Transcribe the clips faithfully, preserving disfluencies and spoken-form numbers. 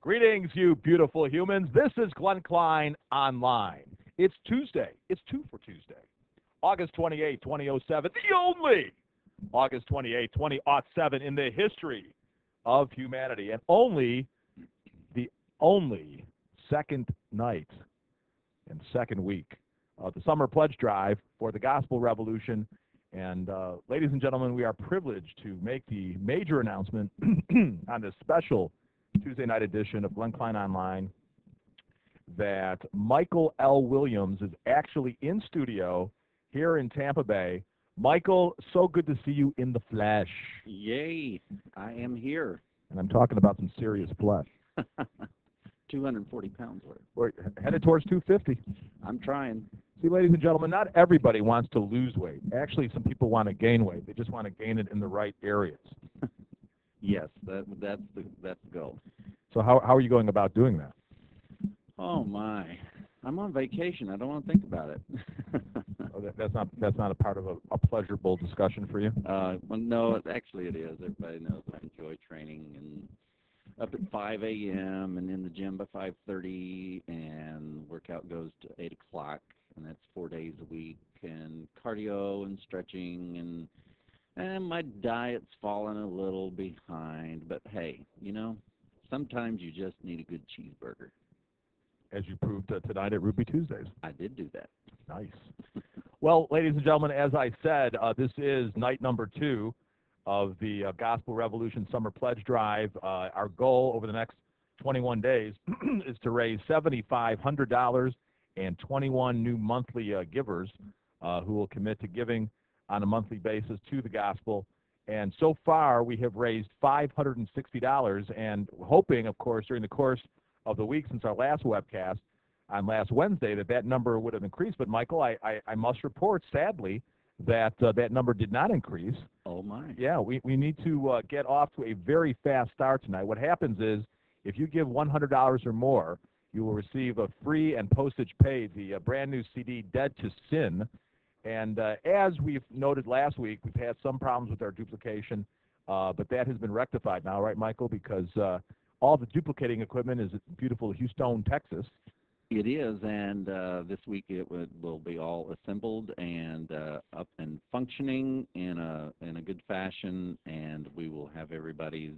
Greetings, you beautiful humans. This is Glenn Klein Online. It's Tuesday. It's two for Tuesday, August twenty-eighth, twenty oh seven, the only August twenty-eighth, twenty oh seven in the history of humanity, and only the only second night and second week of the Summer Pledge Drive for the Gospel Revolution. And uh, ladies and gentlemen, we are privileged to make the major announcement on this special Tuesday night edition of Glenn Klein Online that Michael L. Williams is actually in studio here in Tampa Bay. Michael, so good to see you in the flesh. Yay, I am here. And I'm talking about some serious flesh. two hundred forty pounds worth. We're headed towards two fifty. I'm trying. See, ladies and gentlemen, not everybody wants to lose weight. Actually, some people want to gain weight. They just want to gain it in the right areas. Yes, that that's the that's the goal. So how how are you going about doing that? Oh my, I'm on vacation. I don't want to think about it. Oh, that, that's not that's not a part of a, a pleasurable discussion for you. uh, well, no, it, actually it is. Everybody knows I enjoy training and up at five a m and in the gym by five thirty, and workout goes to eight o'clock, and that's four days a week, and cardio and stretching and. And my diet's fallen a little behind, but hey, you know, sometimes you just need a good cheeseburger. As you proved uh, tonight at Ruby Tuesdays. I did do that. Nice. Well, ladies and gentlemen, as I said, uh, this is night number two of the uh, Gospel Revolution Summer Pledge Drive. Uh, our goal over the next twenty-one days is to raise seven thousand five hundred dollars and twenty-one new monthly uh, givers uh, who will commit to giving on a monthly basis to the gospel. And so far, we have raised five hundred sixty dollars, and hoping, of course, during the course of the week since our last webcast on last Wednesday, that that number would have increased. But, Michael, I, I, I must report, sadly, that uh, that number did not increase. Oh, my. Yeah, we, we need to uh, get off to a very fast start tonight. What happens is, if you give one hundred dollars or more, you will receive a free and postage paid, the uh, brand new C D, Dead to Sin. And uh, as we've noted last week, we've had some problems with our duplication, uh, but that has been rectified now, right, Michael? Because uh, all the duplicating equipment is at beautiful Houston, Texas. It is, and uh, this week it would, will be all assembled and uh, up and functioning in a in a good fashion, and we will have everybody's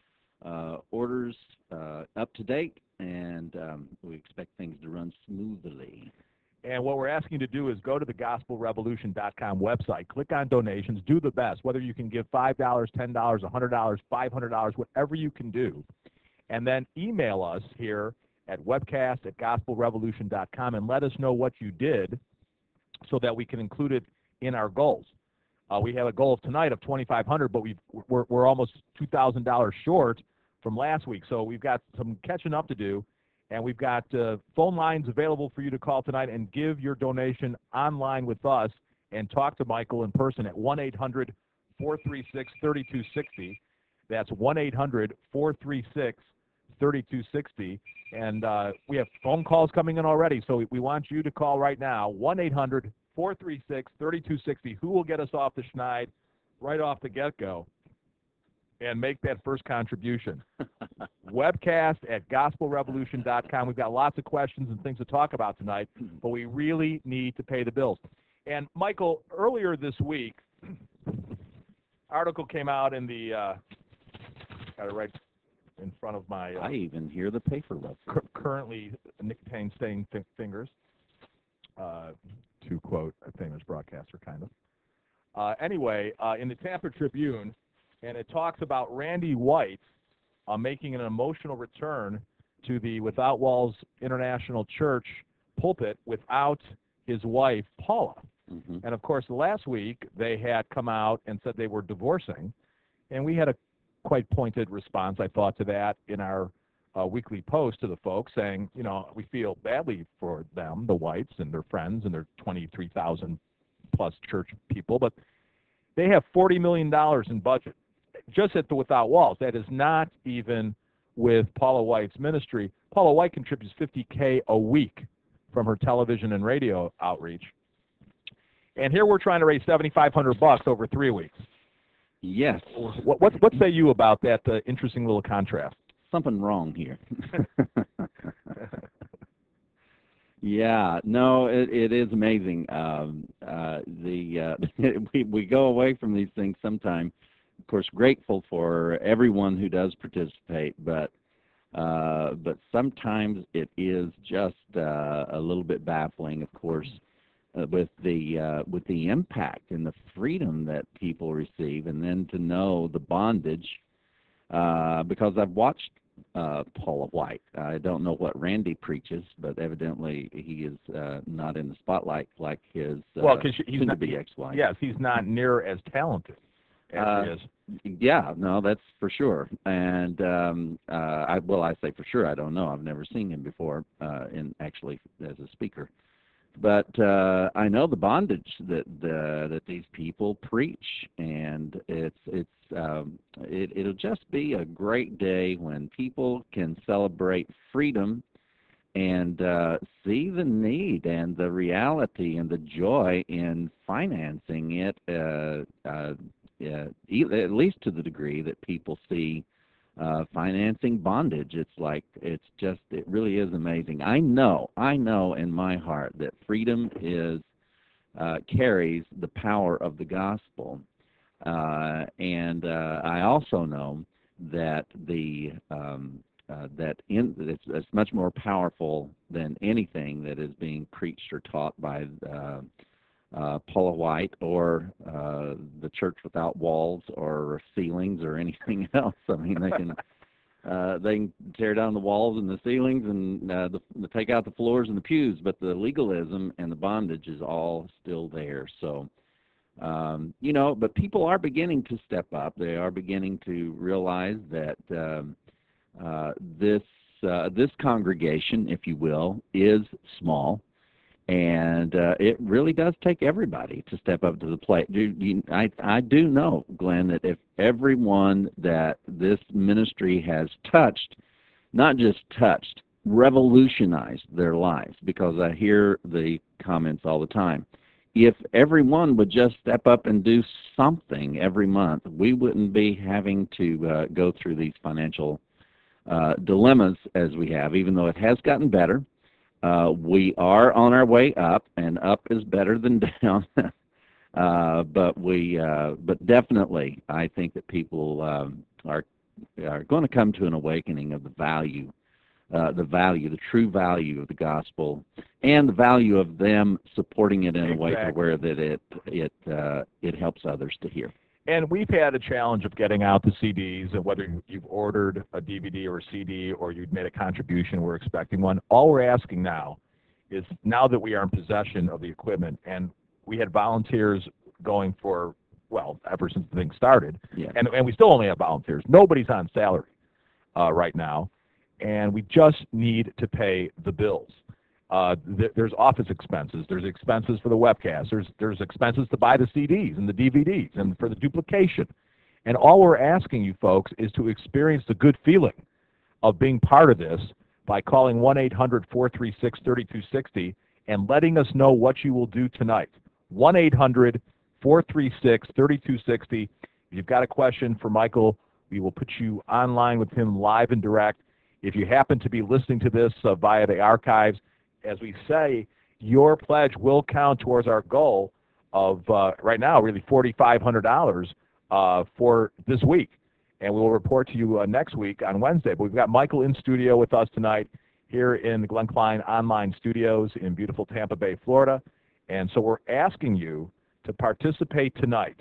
uh, orders uh, up to date, and um, we expect things to run smoothly. And what we're asking you to do is go to the gospel revolution dot com website, click on donations, do the best, whether you can give five dollars, ten dollars, one hundred dollars, five hundred dollars, whatever you can do, and then email us here at webcast at gospel revolution dot com and let us know what you did so that we can include it in our goals. Uh, we have a goal tonight of twenty-five hundred dollars, but we've, we're, we're almost two thousand dollars short from last week, so we've got some catching up to do. And we've got uh, phone lines available for you to call tonight and give your donation online with us and talk to Michael in person at one eight hundred, four three six, three two six zero. That's one eight hundred, four three six, three two six zero. And uh, we have phone calls coming in already, so we, we want you to call right now, one eight hundred, four three six, three two six zero. Who will get us off the schneid right off the get-go and make that first contribution? Webcast at gospel revolution dot com. We've got lots of questions and things to talk about tonight, but we really need to pay the bills. And, Michael, earlier this week, article came out in the, uh, got it right in front of my, uh, I even hear the paper rustle. cu currently nicotine stained th fingers, uh, to quote a famous broadcaster, kind of. Uh, anyway, uh, in the Tampa Tribune, and it talks about Randy White uh, making an emotional return to the Without Walls International Church pulpit without his wife, Paula. Mm-hmm. And, of course, last week they had come out and said they were divorcing, and we had a quite pointed response, I thought, to that in our uh, weekly post to the folks saying, you know, we feel badly for them, the Whites and their friends and their twenty-three thousand plus church people, but they have forty million dollars in budget just at the Without Walls. That is not even with Paula White's ministry. Paula White contributes fifty K a week from her television and radio outreach. And here we're trying to raise seventy-five hundred bucks over three weeks. Yes. What, what, what say you about that uh, interesting little contrast? something wrong here. Yeah, no, it, it is amazing. Um, uh, the uh, we we go away from these things sometime. Of course, grateful for everyone who does participate, but uh, but sometimes it is just uh, a little bit baffling. Of course, uh, with the uh, with the impact and the freedom that people receive, and then to know the bondage. Uh, because I've watched uh, Paula White. I don't know what Randy preaches, but evidently he is uh, not in the spotlight like his uh, Well, because he's not. soon-to-be ex-wife. Yes, he's not near as talented as Uh, he is. Yeah, no, that's for sure. And um, uh, I, well, I say for sure. I don't know. I've never seen him before, uh, in actually as a speaker. But uh, I know the bondage that the, that these people preach, and it's it's um, it, it'll just be a great day when people can celebrate freedom and uh, see the need and the reality and the joy in financing it, uh, uh, uh, e- at least to the degree that people see uh, financing bondage. It's like, it's just, it really is amazing. I know, I know in my heart that freedom is, uh, carries the power of the gospel. Uh, and uh, I also know that the um, uh, that in, it's, it's much more powerful than anything that is being preached or taught by uh, uh, Paula White or uh, the Church Without Walls or ceilings or anything else. I mean, they can uh, they can tear down the walls and the ceilings and uh, the, the take out the floors and the pews, but the legalism and the bondage is all still there. So. Um, you know, but people are beginning to step up. They are beginning to realize that um, uh, this uh, this congregation, if you will, is small, and uh, it really does take everybody to step up to the plate. Do, you, I I do know, Glenn, that if everyone that this ministry has touched, not just touched, revolutionized their lives, because I hear the comments all the time. If everyone would just step up and do something every month, we wouldn't be having to uh, go through these financial uh, dilemmas as we have, even though it has gotten better. Uh, we are on our way up, and up is better than down. uh, but we, uh, but definitely, I think that people um, are are going to come to an awakening of the value Uh, the value, the true value of the gospel, and the value of them supporting it in Exactly. a way to where that it it uh, it helps others to hear. And we've had a challenge of getting out the C Ds, and whether you've ordered a D V D or a C D or you've made a contribution, we're expecting one. All we're asking now is, now that we are in possession of the equipment, and we had volunteers going for, well, ever since the thing started, Yeah. and, and we still only have volunteers. Nobody's on salary uh, right now. And we just need to pay the bills. Uh, th there's office expenses. There's expenses for the webcast. There's, there's expenses to buy the C Ds and the D V Ds and for the duplication. And all we're asking you folks is to experience the good feeling of being part of this by calling one eight hundred, four three six, three two six zero and letting us know what you will do tonight. one eight hundred, four three six, three two six zero. If you've got a question for Michael, we will put you online with him live and direct. If you happen to be listening to this uh, via the archives, as we say, your pledge will count towards our goal of, uh, right now, really four thousand five hundred dollars uh, for this week. And we will report to you uh, next week on Wednesday. But we've got Michael in studio with us tonight here in the Glenn Klein Online Studios in beautiful Tampa Bay, Florida. And so we're asking you to participate tonight.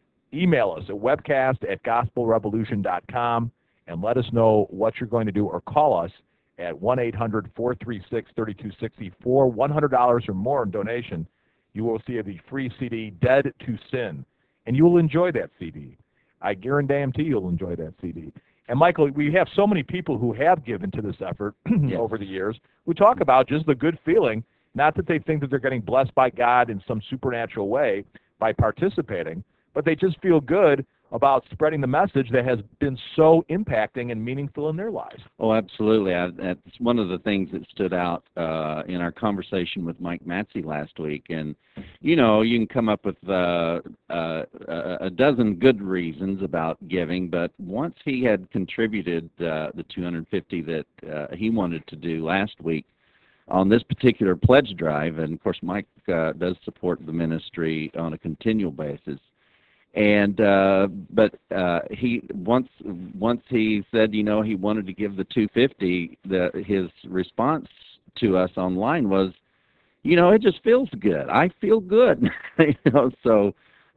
Email us at webcast at gospel revolution dot com. and let us know what you're going to do, or call us at one eight hundred, four three six, three two six zero. For one hundred dollars or more in donation, you will receive the free C D, Dead to Sin, and you will enjoy that C D. I guarantee you'll enjoy that C D. And, Michael, we have so many people who have given to this effort Yes. over the years who talk about just the good feeling, not that they think that they're getting blessed by God in some supernatural way by participating, but they just feel good about spreading the message that has been so impacting and meaningful in their lives. Oh, absolutely. I, that's one of the things that stood out uh, in our conversation with Mike Matsey last week. And, you know, you can come up with uh, uh, a dozen good reasons about giving, but once he had contributed uh, the two hundred fifty that uh, he wanted to do last week on this particular pledge drive, and, of course, Mike uh, does support the ministry on a continual basis. And uh, but uh, he once once he said, you know, he wanted to give the two fifty. The his response to us online was, you know, it just feels good. I feel good. you know, so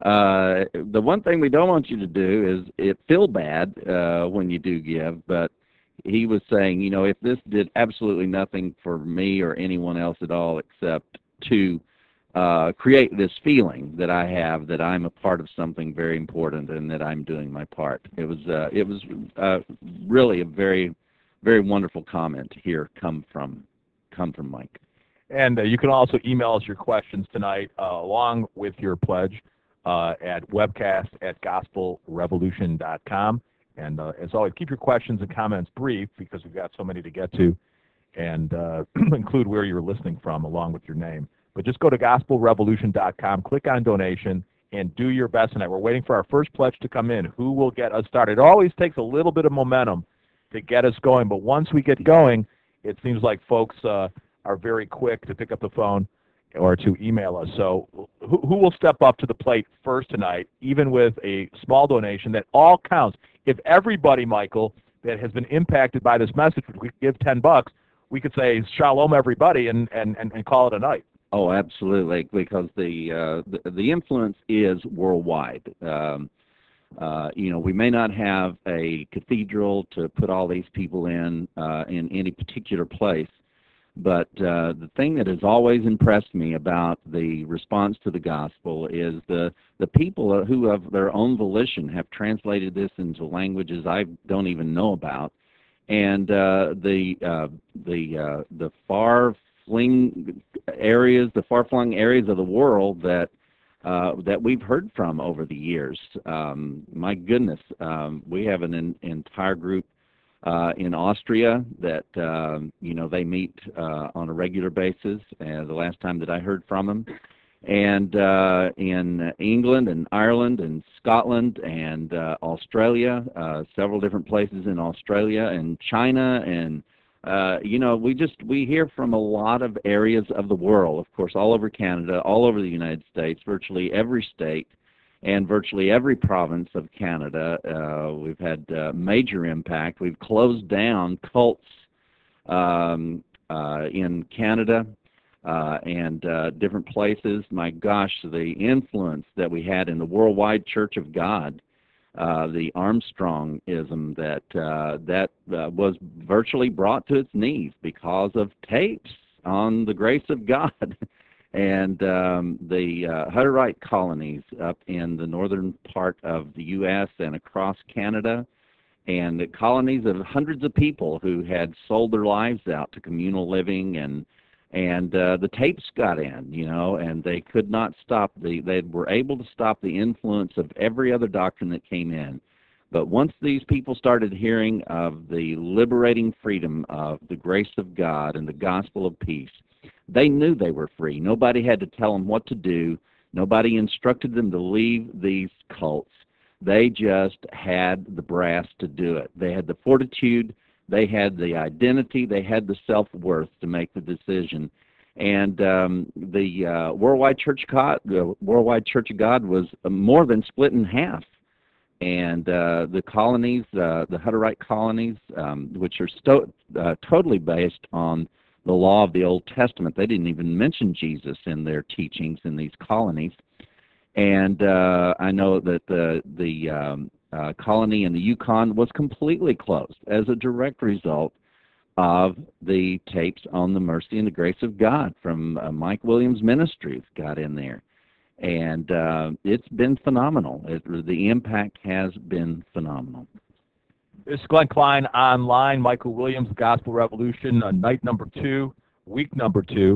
uh, the one thing we don't want you to do is it feel bad uh, when you do give. But he was saying, you know, if this did absolutely nothing for me or anyone else at all except to Uh, create this feeling that I have that I'm a part of something very important and that I'm doing my part. It was uh, it was uh, really a very very wonderful comment here come from come from Mike. And uh, you can also email us your questions tonight uh, along with your pledge uh, at webcast at gospel revolution dot com. And uh, as always, keep your questions and comments brief because we've got so many to get to, and uh, include where you're listening from along with your name. But just go to gospel revolution dot com, click on donation, and do your best tonight. We're waiting for our first pledge to come in. Who will get us started? It always takes a little bit of momentum to get us going, but once we get going, it seems like folks uh, are very quick to pick up the phone or to email us. So who, who will step up to the plate first tonight, even with a small donation that all counts? If everybody, Michael, that has been impacted by this message, we could give ten bucks, we could say shalom everybody and, and, and, and call it a night. Oh, absolutely, because the uh, the, the influence is worldwide. Um, uh, you know, we may not have a cathedral to put all these people in uh, in any particular place, but uh, the thing that has always impressed me about the response to the gospel is the the people who, of their own volition, have translated this into languages I don't even know about, and uh, the uh, the uh, the far Fling areas, the far-flung areas of the world that uh, that we've heard from over the years. Um, my goodness, um, we have an, an entire group uh, in Austria that um, you know they meet uh, on a regular basis. Uh, the last time that I heard from them, and uh, in England and Ireland and Scotland and uh, Australia, uh, several different places in Australia and China and. Uh, you know, we just, we hear from a lot of areas of the world, of course, all over Canada, all over the United States, virtually every state and virtually every province of Canada. Uh, we've had uh, major impact. We've closed down cults um, uh, in Canada uh, and uh, different places. My gosh, the influence that we had in the Worldwide Church of God. Uh, the Armstrongism that uh, that uh, was virtually brought to its knees because of tapes on the grace of God, and um, the uh, Hutterite colonies up in the northern part of the U S and across Canada, and the colonies of hundreds of people who had sold their lives out to communal living, and and uh, the tapes got in, you know, and they could not stop the, they were able to stop the influence of every other doctrine that came in. But once these people started hearing of the liberating freedom of the grace of God and the gospel of peace, they knew they were free. Nobody had to tell them what to do. Nobody instructed them to leave these cults. They just had the brass to do it. They had the fortitude. They had the identity, they had the self-worth to make the decision. And um, the uh, Worldwide Church of God, the Worldwide Church of God was more than split in half. And uh, the colonies, uh, the Hutterite colonies, um, which are sto- uh, totally based on the law of the Old Testament. They didn't even mention Jesus in their teachings in these colonies. And uh, I know that the, the um, Uh, colony in the Yukon was completely closed as a direct result of the tapes on the mercy and the grace of God from uh, Mike Williams Ministries got in there. And uh, it's been phenomenal. It, the impact has been phenomenal. This is Glenn Klein online, Michael Williams, Gospel Revolution, uh, night number two, week number two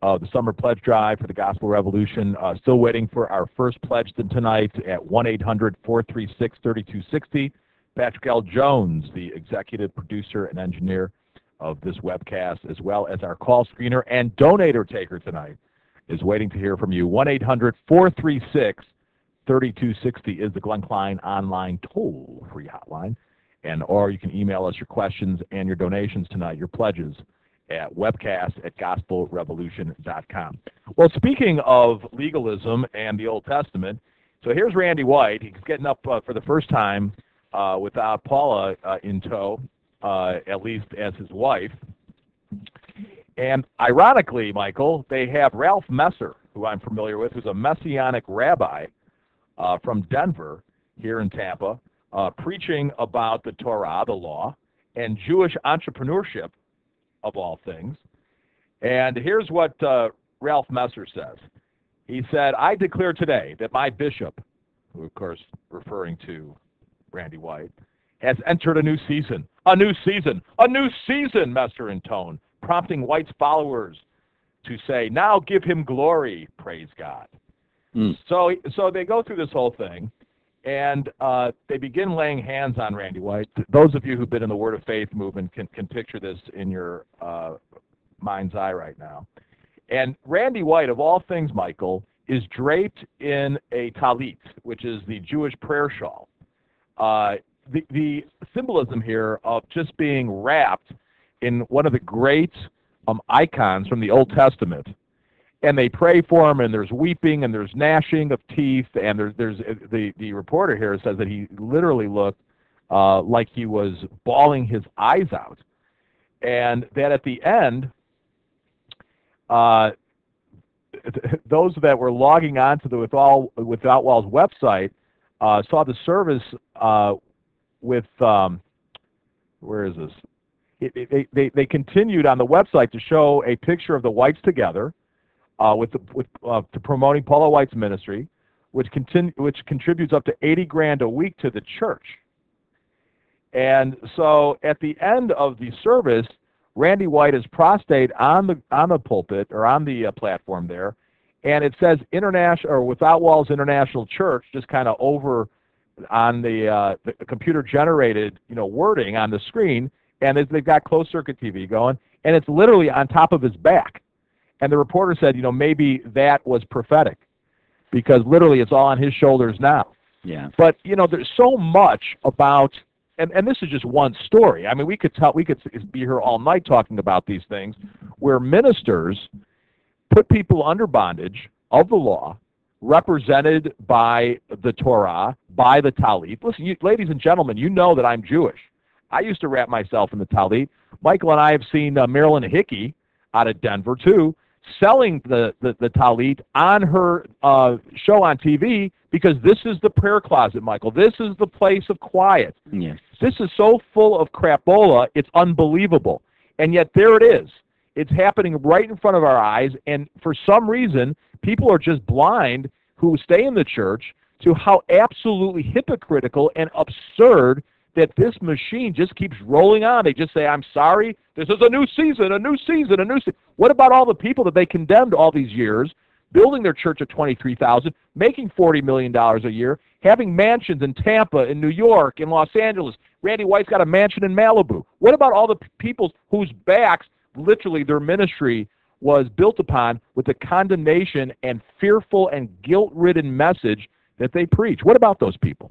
of the summer pledge drive for the Gospel Revolution. Uh, still waiting for our first pledge tonight at one eight hundred, four three six, three two six zero. Patrick L. Jones, the executive producer and engineer of this webcast, as well as our call screener and donator taker tonight, is waiting to hear from you. one eight hundred, four three six, three two six zero is the Glenn Klein online toll-free hotline. And or you can email us your questions and your donations tonight, your pledges, at webcast at gospel revolution dot com. Well, speaking of legalism and the Old Testament, so here's Randy White. He's getting up uh, for the first time uh, without Paula uh, in tow, uh, at least as his wife. And ironically, Michael, they have Ralph Messer, who I'm familiar with, who's a Messianic rabbi uh, from Denver here in Tampa, uh, preaching about the Torah, the law, and Jewish entrepreneurship, of all things. And here's what uh, Ralph Messer says. He said, I declare today that my bishop, who of course referring to Randy White, has entered a new season, a new season, a new season, Messer intoned, prompting White's followers to say, now give him glory, praise God. Mm. So, so they go through this whole thing, and uh, they begin laying hands on Randy White. Those of you who've been in the Word of Faith movement can, can picture this in your uh, mind's eye right now. And Randy White, of all things, Michael, is draped in a talit, which is the Jewish prayer shawl. Uh, the, the symbolism here of just being wrapped in one of the great um, icons from the Old Testament. And they pray for him, and there's weeping, and there's gnashing of teeth, and there's, there's the, the reporter here says that he literally looked uh, like he was bawling his eyes out. And that at the end, uh, those that were logging on to the Without, Without Walls website uh, saw the service uh, with, um, where is this? It, it, they, they continued on the website to show a picture of the Whites together, Uh, with the, with uh, to promoting Paula White's ministry, which continue which contributes up to eighty grand a week to the church. And so at the end of the service, Randy White is prostrate on the on the pulpit or on the uh, platform there, and it says International or Without Walls International Church just kind of over on the, uh, the computer generated you know wording on the screen, and they've got closed circuit T V going, and it's literally on top of his back. And the reporter said, you know, maybe that was prophetic, because literally it's all on his shoulders now. Yeah. But you know, there's so much about, and and this is just one story. I mean, we could tell, we could be here all night talking about these things, where ministers put people under bondage of the law, represented by the Torah, by the Talit. Listen, you, ladies and gentlemen, you know that I'm Jewish. I used to wrap myself in the Talit. Michael and I have seen uh, Marilyn Hickey out of Denver too, selling the, the, the Talit on her uh, show on T V, because this is the prayer closet, Michael. This is the place of quiet. Yes. This is so full of crapola, it's unbelievable. And yet there it is. It's happening right in front of our eyes, and for some reason, people are just blind who stay in the church to how absolutely hypocritical and absurd that this machine just keeps rolling on. They just say, I'm sorry, this is a new season, a new season, a new season. What about all the people that they condemned all these years, building their church at twenty-three thousand, making forty million dollars a year, having mansions in Tampa, in New York, in Los Angeles? Randy White's got a mansion in Malibu. What about all the people whose backs, literally their ministry, was built upon with the condemnation and fearful and guilt-ridden message that they preach? What about those people?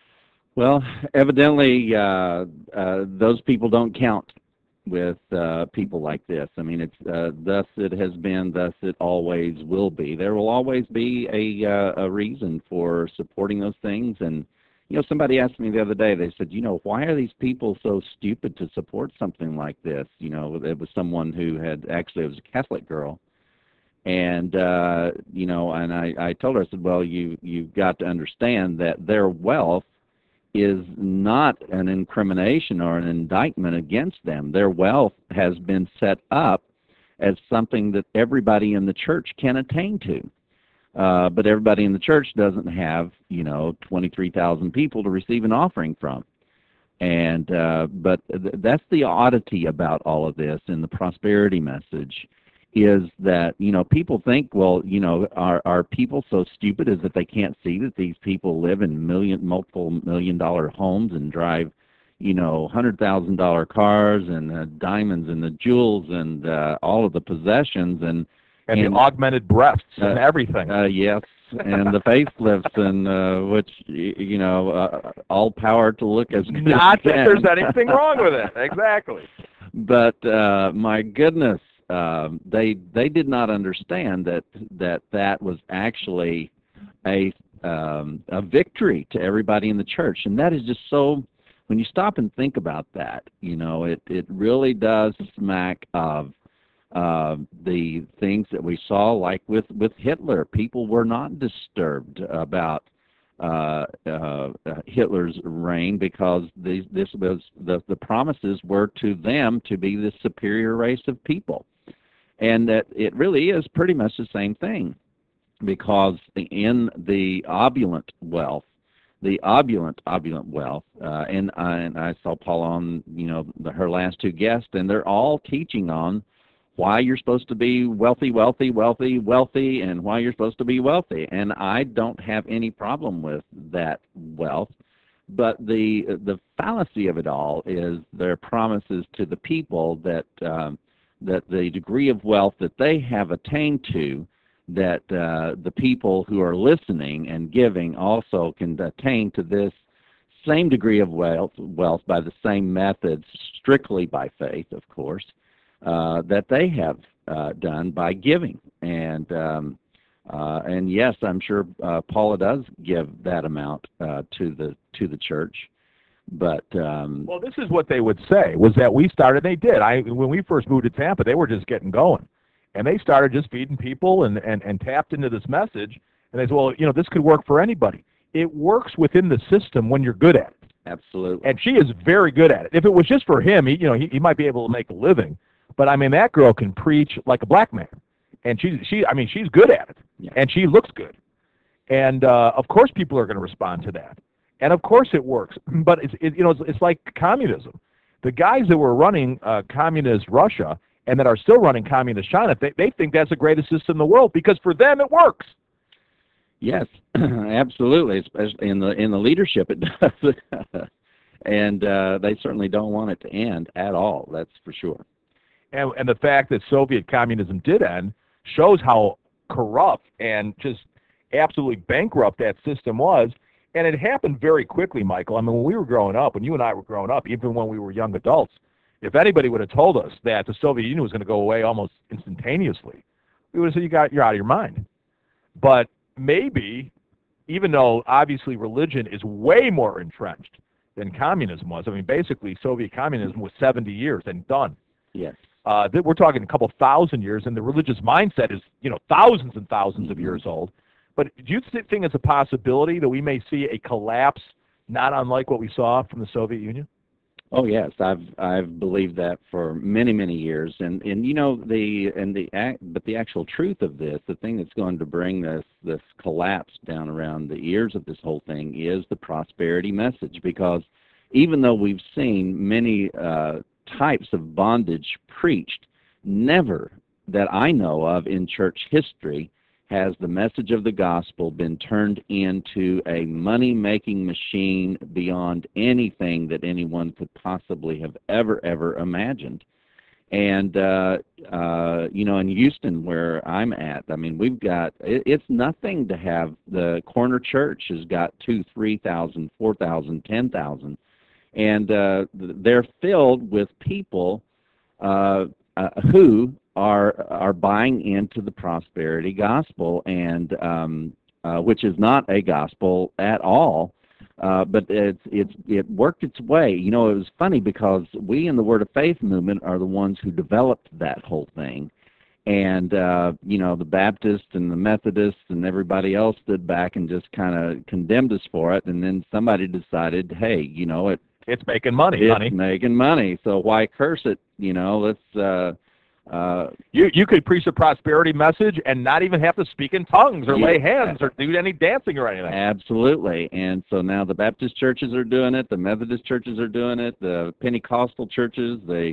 Well, evidently, uh, uh, those people don't count with uh, people like this. I mean, it's uh, thus it has been, thus it always will be. There will always be a, uh, a reason for supporting those things. And, you know, somebody asked me the other day, they said, you know, why are these people so stupid to support something like this? You know, it was someone who had, actually, it was a Catholic girl. And, uh, you know, and I, I told her, I said, well, you, you've got to understand that their wealth is not an incrimination or an indictment against them. Their wealth has been set up as something that everybody in the church can attain to. Uh, but everybody in the church doesn't have, you know, twenty-three thousand people to receive an offering from. And, uh, but th that's the oddity about all of this, and the prosperity message is that, you know, people think, well, you know, are are people so stupid as that they can't see that these people live in million, multiple million dollar homes and drive, you know, hundred thousand dollar cars and uh, diamonds and the jewels and uh, all of the possessions and And, and the augmented breasts uh, and everything. uh, yes, and the facelifts and uh, which y- you know, uh, all power to look as good Not as that can. there's anything wrong with it. Exactly. But uh, my goodness, um, they they did not understand that that that was actually a um, a victory to everybody in the church, and that is just so. When you stop and think about that, you know, it it really does smack of uh, the things that we saw, like with with Hitler. People were not disturbed about uh, uh, Hitler's reign because these, this was the the promises were to them to be the superior race of people, and that it really is pretty much the same thing, because in the opulent wealth, the opulent opulent wealth, uh, and I, and I saw Paul on you know the, her last two guests, and they're all teaching on why you're supposed to be wealthy, wealthy, wealthy, wealthy, and why you're supposed to be wealthy. And I don't have any problem with that wealth, but the the fallacy of it all is their promises to the people that um, that the degree of wealth that they have attained to, that uh, the people who are listening and giving also can attain to this same degree of wealth, wealth by the same methods, strictly by faith, of course, Uh, that they have uh, done by giving. And um, uh, and yes, I'm sure uh, Paula does give that amount uh, to the to the church. But um, Well, this is what they would say, was that we started, they did. I When we first moved to Tampa, they were just getting going. And they started just feeding people and, and, and tapped into this message. And they said, well, you know, this could work for anybody. It works within the system when you're good at it. absolutely. And she is very good at it. If it was just for him, he, you know, he, he might be able to make a living. But, I mean, that girl can preach like a black man. And she, she I mean, she's good at it. Yeah. And she looks good. And, uh, of course, people are going to respond to that. And, of course, it works. But, it's, it, you know, it's, it's like communism. The guys that were running uh, communist Russia and that are still running communist China, they, they think that's the greatest system in the world because for them it works. Yes, absolutely. Especially in the in the leadership, it does. And uh, they certainly don't want it to end at all. That's for sure. And, and the fact that Soviet communism did end shows how corrupt and just absolutely bankrupt that system was. And it happened very quickly, Michael. I mean, when we were growing up, when you and I were growing up, even when we were young adults, if anybody would have told us that the Soviet Union was going to go away almost instantaneously, we would have said, you got, you're out of your mind. But maybe, even though obviously religion is way more entrenched than communism was, I mean, basically Soviet communism was seventy years and done. Yes. Uh, we're talking a couple thousand years, and the religious mindset is, you know, thousands and thousands of years old. But do you think it's a possibility that we may see a collapse, not unlike what we saw from the Soviet Union? Oh yes, I've I've believed that for many many years, and and you know the and the act, but the actual truth of this, the thing that's going to bring this this collapse down around the ears of this whole thing is the prosperity message, because even though we've seen many uh, types of bondage preached, never that I know of in church history has the message of the gospel been turned into a money-making machine beyond anything that anyone could possibly have ever, ever imagined. And, uh, uh, you know, in Houston, where I'm at, I mean, we've got, it, it's nothing to have, the corner church has got two, three thousand, four thousand, ten thousand, and uh, they're filled with people uh, uh, who are are buying into the prosperity gospel, and um, uh, which is not a gospel at all, uh, but it's it's it worked its way. You know, it was funny because we in the Word of Faith movement are the ones who developed that whole thing, and uh, you know, the Baptists and the Methodists and everybody else stood back and just kind of condemned us for it, and then somebody decided, hey, you know, it it's making money, it's honey. making money, so why curse it? You know, let's. Uh, Uh, you you could preach a prosperity message and not even have to speak in tongues or yeah, lay hands or do any dancing or anything. Absolutely. And so now the Baptist churches are doing it, the Methodist churches are doing it, the Pentecostal churches, the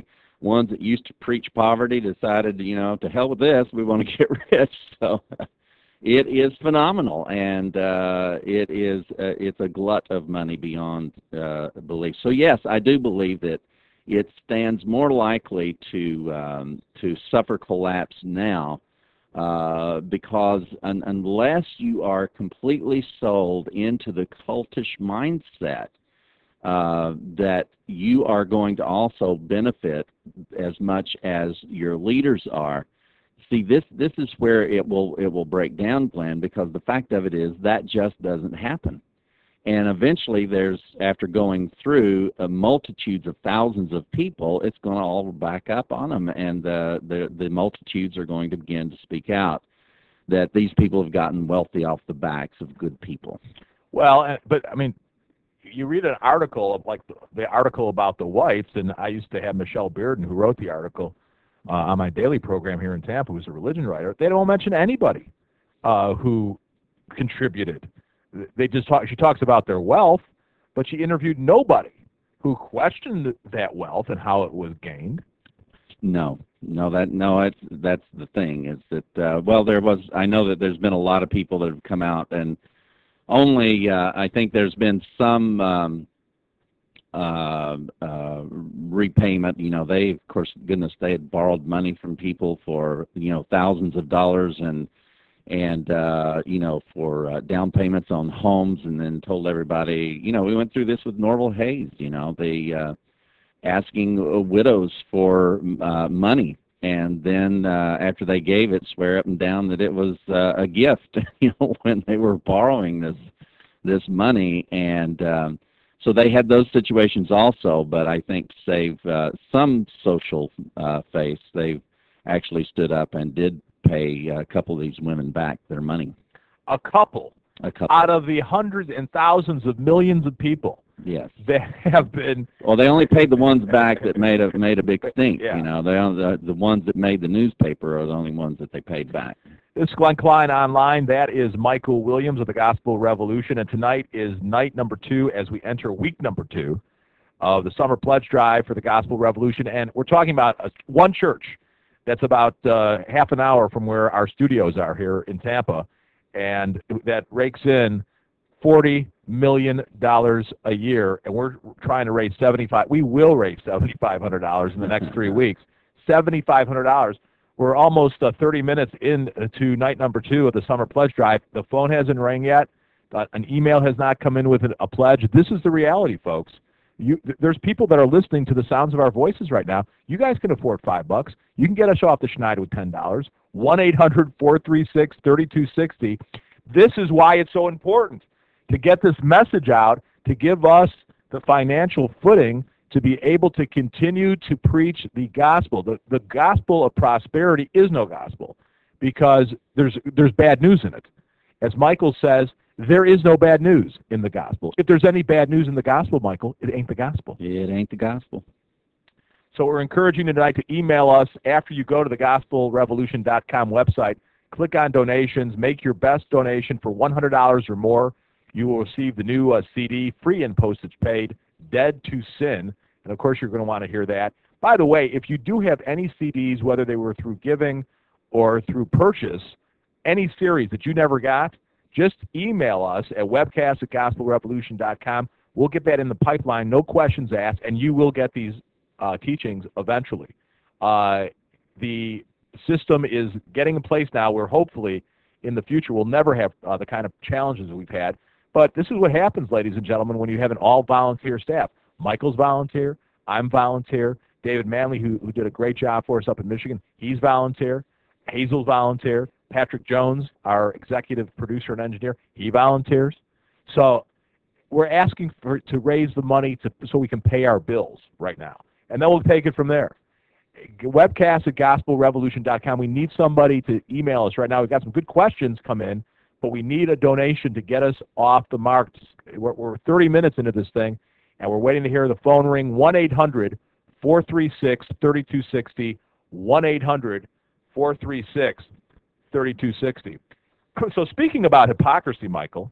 ones that used to preach poverty decided, you know, to hell with this, we want to get rich. So it is phenomenal, and uh, it is uh, it's a glut of money beyond uh, belief. So yes, I do believe that it stands more likely to um, to suffer collapse now, uh, because un unless you are completely sold into the cultish mindset uh, that you are going to also benefit as much as your leaders are. See, this this is where it will it will break down, Glenn, because the fact of it is that just doesn't happen. And eventually, there's after going through uh, multitudes of thousands of people, it's going to all back up on them, and uh, the the multitudes are going to begin to speak out that these people have gotten wealthy off the backs of good people. Well, but I mean, you read an article of like the, the article about the whites, and I used to have Michelle Bearden, who wrote the article uh, on my daily program here in Tampa, who's a religion writer. They don't mention anybody uh, who contributed. They just talk, she talks about their wealth, but she interviewed nobody who questioned that wealth and how it was gained. No, no, that no, it's, that's the thing is that uh, well, there was. I know that there's been a lot of people that have come out, and only uh, I think there's been some um, uh, uh, repayment. You know, they of course, goodness, they had borrowed money from people for you know thousands of dollars and. and, uh, you know, for uh, down payments on homes, and then told everybody, you know, we went through this with Norval Hayes, you know, the uh, asking uh, widows for uh, money, and then uh, after they gave it, swear up and down that it was uh, a gift, you know, when they were borrowing this, this money, and um, so they had those situations also, but I think to save uh, some social uh, face, they've actually stood up and did pay a couple of these women back their money. A couple, a couple out of the hundreds and thousands of millions of people. Yes, that have been. Well, they only paid the ones back that made a made a big stink. Yeah. You know, they the the ones that made the newspaper are the only ones that they paid back. This is Glenn Klein Online. That is Michael Williams of the Gospel Revolution, and tonight is night number two as we enter week number two of the Summer Pledge Drive for the Gospel Revolution, and we're talking about a, one church. That's about uh, half an hour from where our studios are here in Tampa, and that rakes in forty million dollars a year, and we're trying to raise seventy-five. We will raise seventy-five hundred dollars in the next three weeks. seventy-five hundred dollars. We're almost uh, thirty minutes into night number two of the Summer Pledge Drive. The phone hasn't rang yet. Uh, an email has not come in with a pledge. This is the reality, folks. You, there's people that are listening to the sounds of our voices right now. You guys can afford five bucks. You can get us off the schneid with ten dollars. one eight hundred, four three six, three two six zero. This is why it's so important to get this message out, to give us the financial footing to be able to continue to preach the gospel. The, the gospel of prosperity is no gospel because there's, there's bad news in it. As Michael says, there is no bad news in the gospel. If there's any bad news in the gospel, Michael, it ain't the gospel. It ain't the gospel. So we're encouraging you tonight to email us after you go to the gospel revolution dot com website. Click on donations. Make your best donation for one hundred dollars or more. You will receive the new uh, C D, free and postage paid, Dead to Sin. And, of course, you're going to want to hear that. By the way, if you do have any C Ds, whether they were through giving or through purchase, any series that you never got, just email us at webcast at gospel revolution dot com. We'll get that in the pipeline, no questions asked, and you will get these uh, teachings eventually. Uh, the system is getting in place now where hopefully in the future we'll never have uh, the kind of challenges we've had. But this is what happens, ladies and gentlemen, when you have an all-volunteer staff. Michael's volunteer, I'm volunteer, David Manley, who, who did a great job for us up in Michigan, he's volunteer, Hazel's volunteer, Patrick Jones, our executive producer and engineer, he volunteers. So we're asking for to raise the money to, so we can pay our bills right now. And then we'll take it from there. Webcast at gospel revolution dot com. We need somebody to email us right now. We've got some good questions come in, but we need a donation to get us off the mark. We're, we're thirty minutes into this thing, and we're waiting to hear the phone ring. one eight hundred, four three six, three two six zero. one eight hundred, four three six, three two six zero. So speaking about hypocrisy, Michael,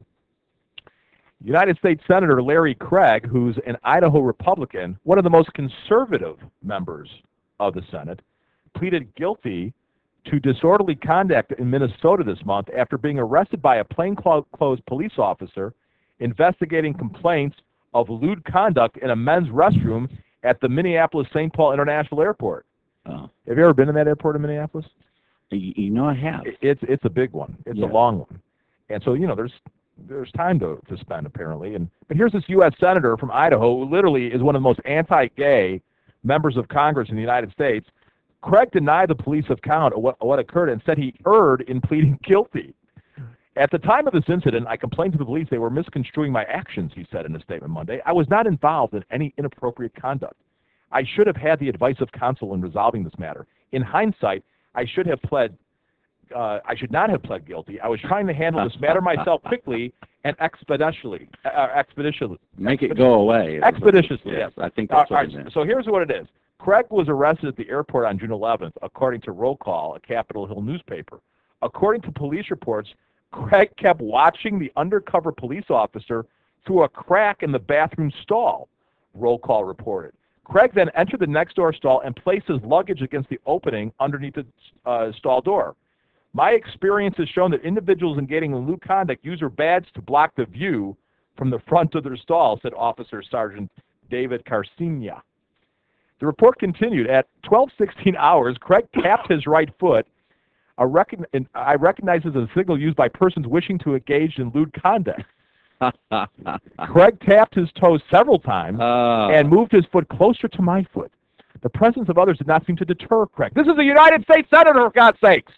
United States Senator Larry Craig, who's an Idaho Republican, one of the most conservative members of the Senate, pleaded guilty to disorderly conduct in Minnesota this month after being arrested by a plainclothes police officer investigating complaints of lewd conduct in a men's restroom at the Minneapolis-Saint Paul International Airport. Oh. Have you ever been in that airport in Minneapolis? You, you know I have. It's it's a big one. It's yeah. a long one, and so you know there's there's time to to spend apparently. And but here's this U S senator from Idaho who literally is one of the most anti-gay members of Congress in the United States. Craig denied the police account of what, what occurred and said he erred in pleading guilty. At the time of this incident, I complained to the police they were misconstruing my actions, he said in a statement Monday. I was not involved in any inappropriate conduct. I should have had the advice of counsel in resolving this matter. In hindsight, I should have pled, uh, I should not have pled guilty. I was trying to handle this matter myself quickly and expeditiously. Uh, expeditiously. Make it go away. Expeditiously, yes. yes. I think that's uh, what right, it meant. So here's what it is. Craig was arrested at the airport on June eleventh, according to Roll Call, a Capitol Hill newspaper. According to police reports, Craig kept watching the undercover police officer through a crack in the bathroom stall, Roll Call reported. Craig then entered the next door stall and placed his luggage against the opening underneath the uh, stall door. My experience has shown that individuals engaging in lewd conduct use their badge to block the view from the front of their stall, said Officer Sergeant David Carcina. The report continued. At twelve sixteen hours, Craig tapped his right foot. A recon- I recognize this as a signal used by persons wishing to engage in lewd conduct. Craig tapped his toes several times uh. and moved his foot closer to my foot. The presence of others did not seem to deter Craig. This is a United States Senator, for God's sakes.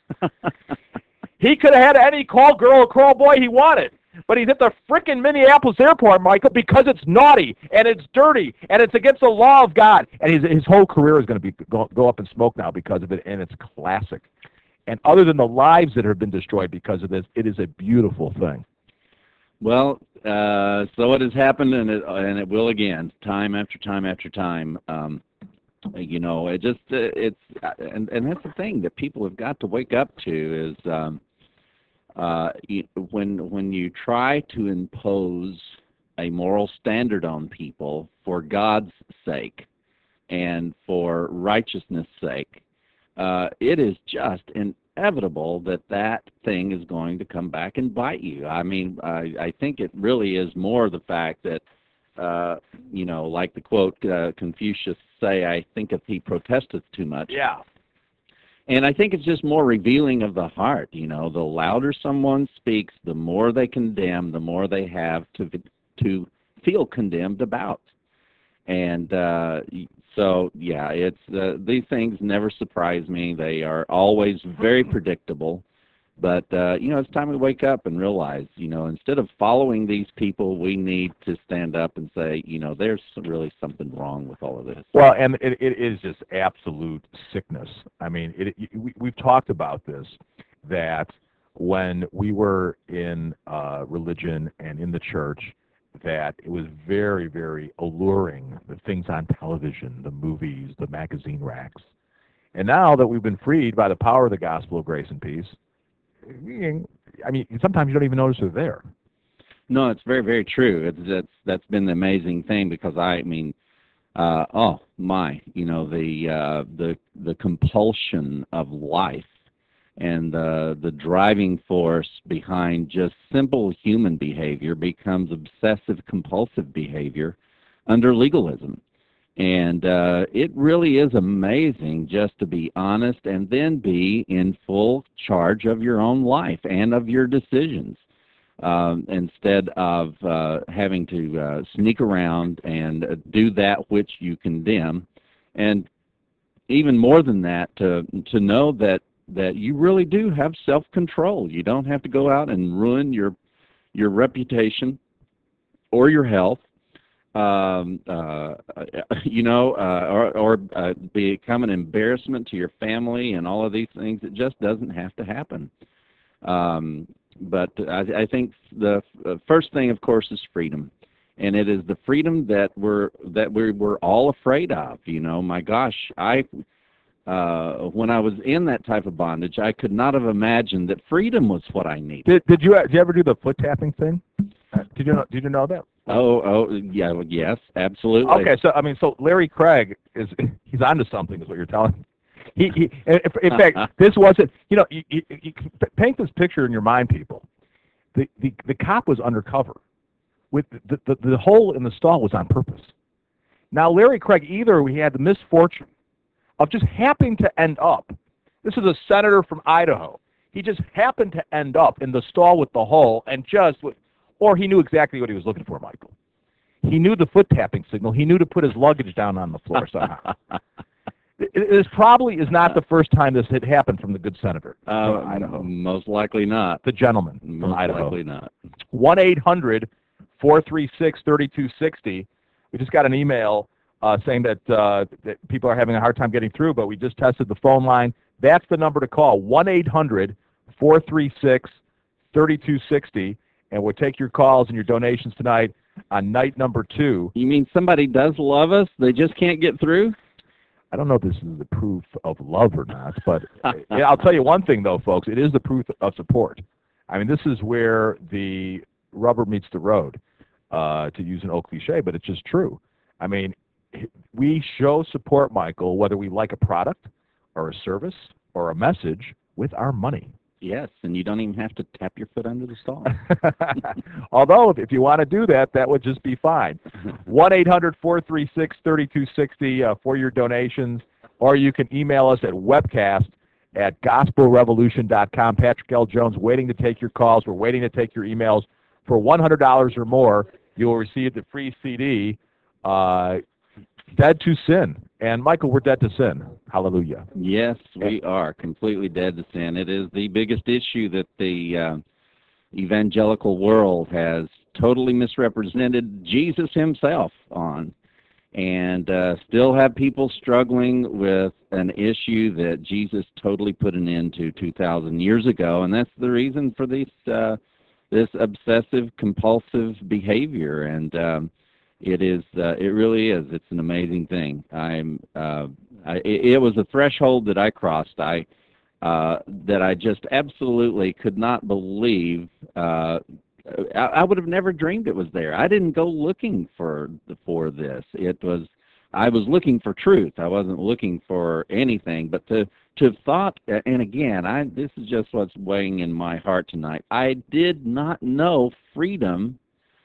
He could have had any call girl or call boy he wanted. But he's at the frickin' Minneapolis airport, Michael, because it's naughty, and it's dirty, and it's against the law of God. And his, his whole career is going to be go, go up in smoke now because of it, and it's classic. And other than the lives that have been destroyed because of this, it is a beautiful thing. Well, uh, so it has happened, and it, and it will again, time after time after time. Um, you know, it just, uh, it's, and, and that's the thing that people have got to wake up to is, um, Uh, when when you try to impose a moral standard on people for God's sake and for righteousness' sake, uh, it is just inevitable that that thing is going to come back and bite you. I mean, I, I think it really is more the fact that, uh, you know, like the quote uh, Confucius say, I thinketh he protesteth too much. Yeah. And I think it's just more revealing of the heart. You know, the louder someone speaks, the more they condemn, the more they have to to feel condemned about. And uh, so, yeah, it's uh, these things never surprise me. They are always very predictable. But, uh, you know, it's time we wake up and realize, you know, instead of following these people, we need to stand up and say, you know, there's really something wrong with all of this. Well, and it, it is just absolute sickness. I mean, it, it, we, we've talked about this, that when we were in uh, religion and in the church, that it was very, very alluring, the things on television, the movies, the magazine racks. And now that we've been freed by the power of the gospel of grace and peace, I mean, sometimes you don't even notice they're there. No, it's very, very true. It's that's that's been the amazing thing because I mean, uh, oh my, you know the uh, the the compulsion of life and the the driving force behind just simple human behavior becomes obsessive compulsive behavior under legalism. And uh, it really is amazing just to be honest and then be in full charge of your own life and of your decisions um, instead of uh, having to uh, sneak around and uh, do that which you condemn. And even more than that, to, to know that, that you really do have self-control. You don't have to go out and ruin your, your reputation or your health. Um, uh, you know, uh, or, or uh, become an embarrassment to your family and all of these things. It just doesn't have to happen. Um, but I, I think the first thing, of course, is freedom, and it is the freedom that we're that we we're all afraid of. You know, my gosh, I uh, when I was in that type of bondage, I could not have imagined that freedom was what I needed. Did did you did you ever do the foot tapping thing? Did you know, did you know that? Oh, oh, yeah, well, yes, absolutely. Okay, so I mean, so Larry Craig is he's onto something, is what you're telling me. He, he in, in fact, this wasn't. You know, you, you, you can paint this picture in your mind, people. The the, the cop was undercover. With the, the the hole in the stall was on purpose. Now, Larry Craig, either he had the misfortune of just happening to end up. This is a senator from Idaho. He just happened to end up in the stall with the hole, and just, or he knew exactly what he was looking for, Michael. He knew the foot tapping signal. He knew to put his luggage down on the floor somehow. This probably is not the first time this had happened from the good senator uh, from Idaho. Most likely not. The gentleman from most Idaho. Most likely not. one eight hundred four three six three two six zero. We just got an email uh, saying that, uh, that people are having a hard time getting through, but we just tested the phone line. That's the number to call, one eight hundred four three six three two six zero, and we'll take your calls and your donations tonight on night number two. You mean somebody does love us, they just can't get through? I don't know if this is the proof of love or not, but yeah, I'll tell you one thing, though, folks. It is the proof of support. I mean, this is where the rubber meets the road, uh, to use an old cliche, but it's just true. I mean, we show support, Michael, whether we like a product or a service or a message, with our money. Yes, and you don't even have to tap your foot under the stall. Although, if you want to do that, that would just be fine. one eight hundred four three six three two six zero uh, for your donations, or you can email us at webcast at gospel revolution dot com. Patrick L. Jones waiting to take your calls. We're waiting to take your emails. For one hundred dollars or more, you will receive the free C D, uh, Dead to Sin. And, Michael, we're dead to sin. Hallelujah. Yes, we are completely dead to sin. It is the biggest issue that the uh, evangelical world has totally misrepresented Jesus himself on, and uh, still have people struggling with an issue that Jesus totally put an end to two thousand years ago, and that's the reason for this, uh, this obsessive, compulsive behavior. And um, It is. Uh, it really is. It's an amazing thing. I'm. Uh, I, it, it was a threshold that I crossed. I uh, that I just absolutely could not believe. Uh, I, I would have never dreamed it was there. I didn't go looking for for this. It was. I was looking for truth. I wasn't looking for anything. But to to have thought, and again, I this is just what's weighing in my heart tonight. I did not know freedom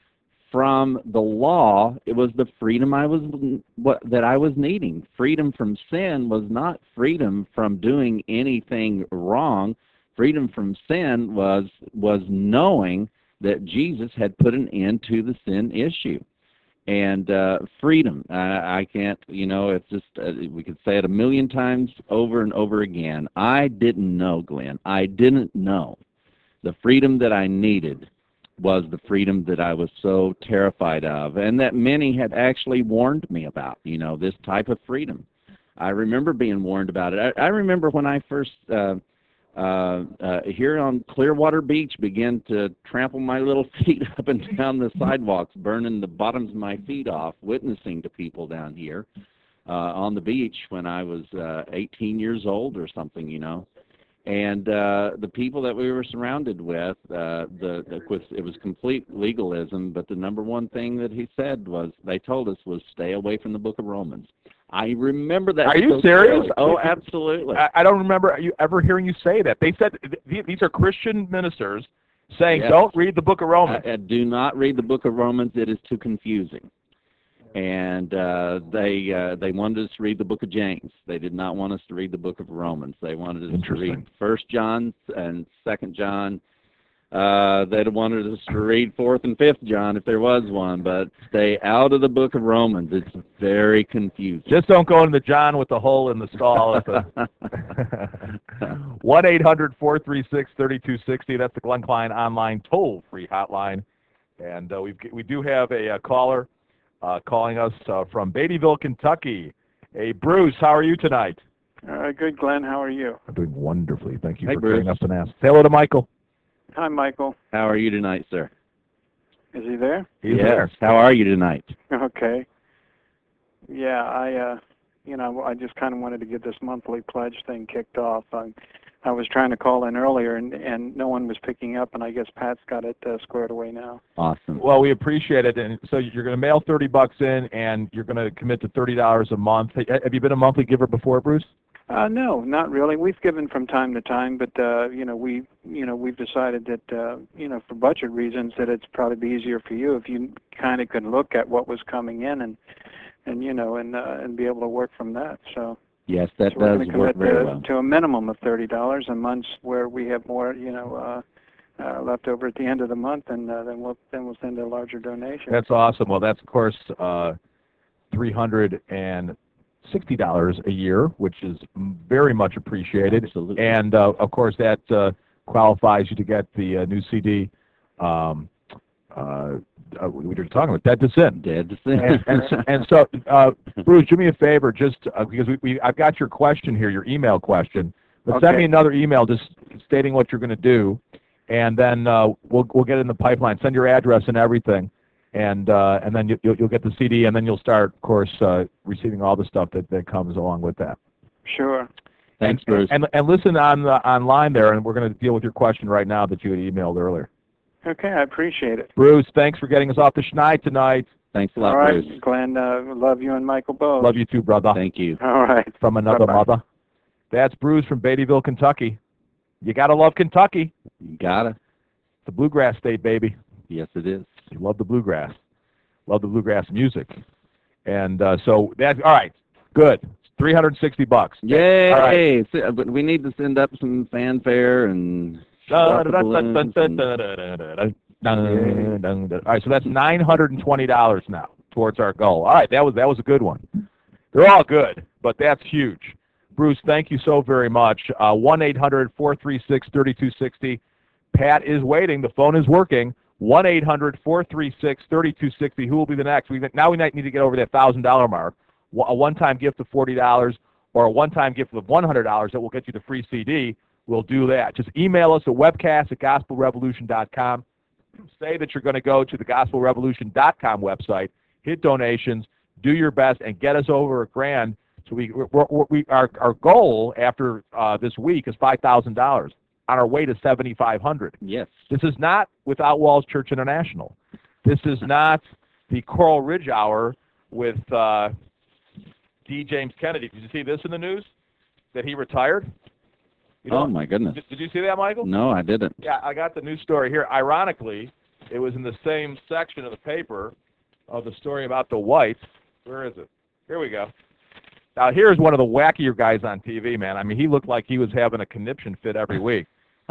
from the law. It was the freedom I was what that I was needing. Freedom from sin was not freedom from doing anything wrong. Freedom from sin was was knowing that Jesus had put an end to the sin issue. And uh, freedom, I, I can't, you know, it's just, uh, we could say it a million times over and over again. I didn't know, Glenn. I didn't know. The freedom that I needed was the freedom that I was so terrified of, and that many had actually warned me about, you know, this type of freedom. I remember being warned about it. I, I remember when I first, uh, uh, uh, here on Clearwater Beach, began to trample my little feet up and down the sidewalks, burning the bottoms of my feet off, witnessing to people down here uh, on the beach when I was uh, eighteen years old or something, you know. And uh, the people that we were surrounded with, uh, the, the it was complete legalism, but the number one thing that he said was, they told us, was stay away from the book of Romans. I remember that. Are you so serious? Clearly. Oh, absolutely. I, I don't remember you ever hearing you say that. They said th these are Christian ministers saying, yes. Don't read the book of Romans. I, I do not read the book of Romans. It is too confusing. And uh, they uh, they wanted us to read the book of James. They did not want us to read the book of Romans. They wanted us to read First John and Second John. Uh, they wanted us to read Fourth and Fifth John if there was one, but stay out of the book of Romans. It's very confusing. Just don't go into the John with the hole in the stall. At the one eight hundred four three six three two six zero. That's the Glenn Klein online toll-free hotline. And uh, we we do have a, a caller uh, calling us uh, from Beattyville, Kentucky. Hey, Bruce, how are you tonight? Uh, good, Glenn. How are you? I'm doing wonderfully. Thank you hey, for Bruce. calling us and ask. Say hello to Michael. Hi, Michael. How are you tonight, sir? Is he there? He's yes. there. How are you tonight? Okay. Yeah, I, uh, you know, I just kind of wanted to get this monthly pledge thing kicked off. I I was trying to call in earlier, and, and no one was picking up, and I guess Pat's got it uh, squared away now. Awesome. Well, we appreciate it. And so you're going to mail thirty bucks in, and you're going to commit to thirty dollars a month. Have you been a monthly giver before, Bruce? Uh, no, not really. We've given from time to time, but uh, you know, we, you know, we've decided that, uh, you know, for budget reasons, that it's probably be easier for you if you kind of could look at what was coming in and, and you know, and uh, and be able to work from that. So Yes, that so we're does going to work commit very to, well. to a minimum of thirty dollars a month, where we have more, you know, uh, uh, left over at the end of the month, and uh, then we'll then we'll send a larger donation. That's awesome. Well, that's of course uh, three hundred and sixty dollars a year, which is very much appreciated. Absolutely. And uh, of course, that uh, qualifies you to get the uh, new C D. Um, uh, uh, we were talking about Dead to Sin. Dead to Sin. And, and, so- and so, uh, Bruce, do me a favor, just uh, because we, we, I've got your question here, your email question. But send Okay. me another email just stating what you're going to do, and then uh, we'll we'll get it in the pipeline. Send your address and everything, and uh, and then you, you'll you'll get the C D, and then you'll start, of course, uh, receiving all the stuff that, that comes along with that. Sure. Thanks, and, Bruce. And and listen on the, online there, and we're going to deal with your question right now that you had emailed earlier. Okay, I appreciate it. Bruce, thanks for getting us off the schneid tonight. Thanks a lot, All right, Bruce. Glenn. Uh, love you and Michael both. Love you too, brother. Thank you. All right. From another Bye-bye. mother. That's Bruce from Beattyville, Kentucky. You gotta love Kentucky. You gotta. It's the bluegrass state, baby. Yes, it is. You love the bluegrass. Love the bluegrass music. And uh, so that's all right. Good. three hundred sixty bucks. Yay! All right. S- But we need to send up some fanfare and Dun, shut the dun, dun, balloons dun, dun, and- dun, dun, dun, dun, dun, dun, dun. All right, so that's nine hundred twenty dollars now towards our goal. All right, that was that was a good one. They're all good, but that's huge. Bruce, thank you so very much. Uh, one eight hundred, four three six, three two six zero. Pat is waiting. The phone is working. one eight hundred, four three six, three two six zero. Who will be the next? We now we might need to get over that one thousand dollar mark. A one-time gift of forty dollars or a one-time gift of one hundred dollars that will get you the free C D. We'll do that. Just email us at webcast at gospel revolution dot com. Say that you're going to go to the gospel revolution dot com website, hit donations, do your best, and get us over a grand. So we, we're, we're, we our, our goal after uh, this week is five thousand dollars on our way to seventy-five hundred dollars. Yes. This is not Without Walls Church International. This is not the Coral Ridge Hour with uh, D. James Kennedy. Did you see this in the news? That he retired? You Oh know- my goodness. Did, did you see that, Michael? No, I didn't. Yeah, I got the news story here. Ironically, it was in the same section of the paper of the story about the whites. Where is it? Here we go. Now, here's one of the wackier guys on T V, man. I mean, he looked like he was having a conniption fit every week.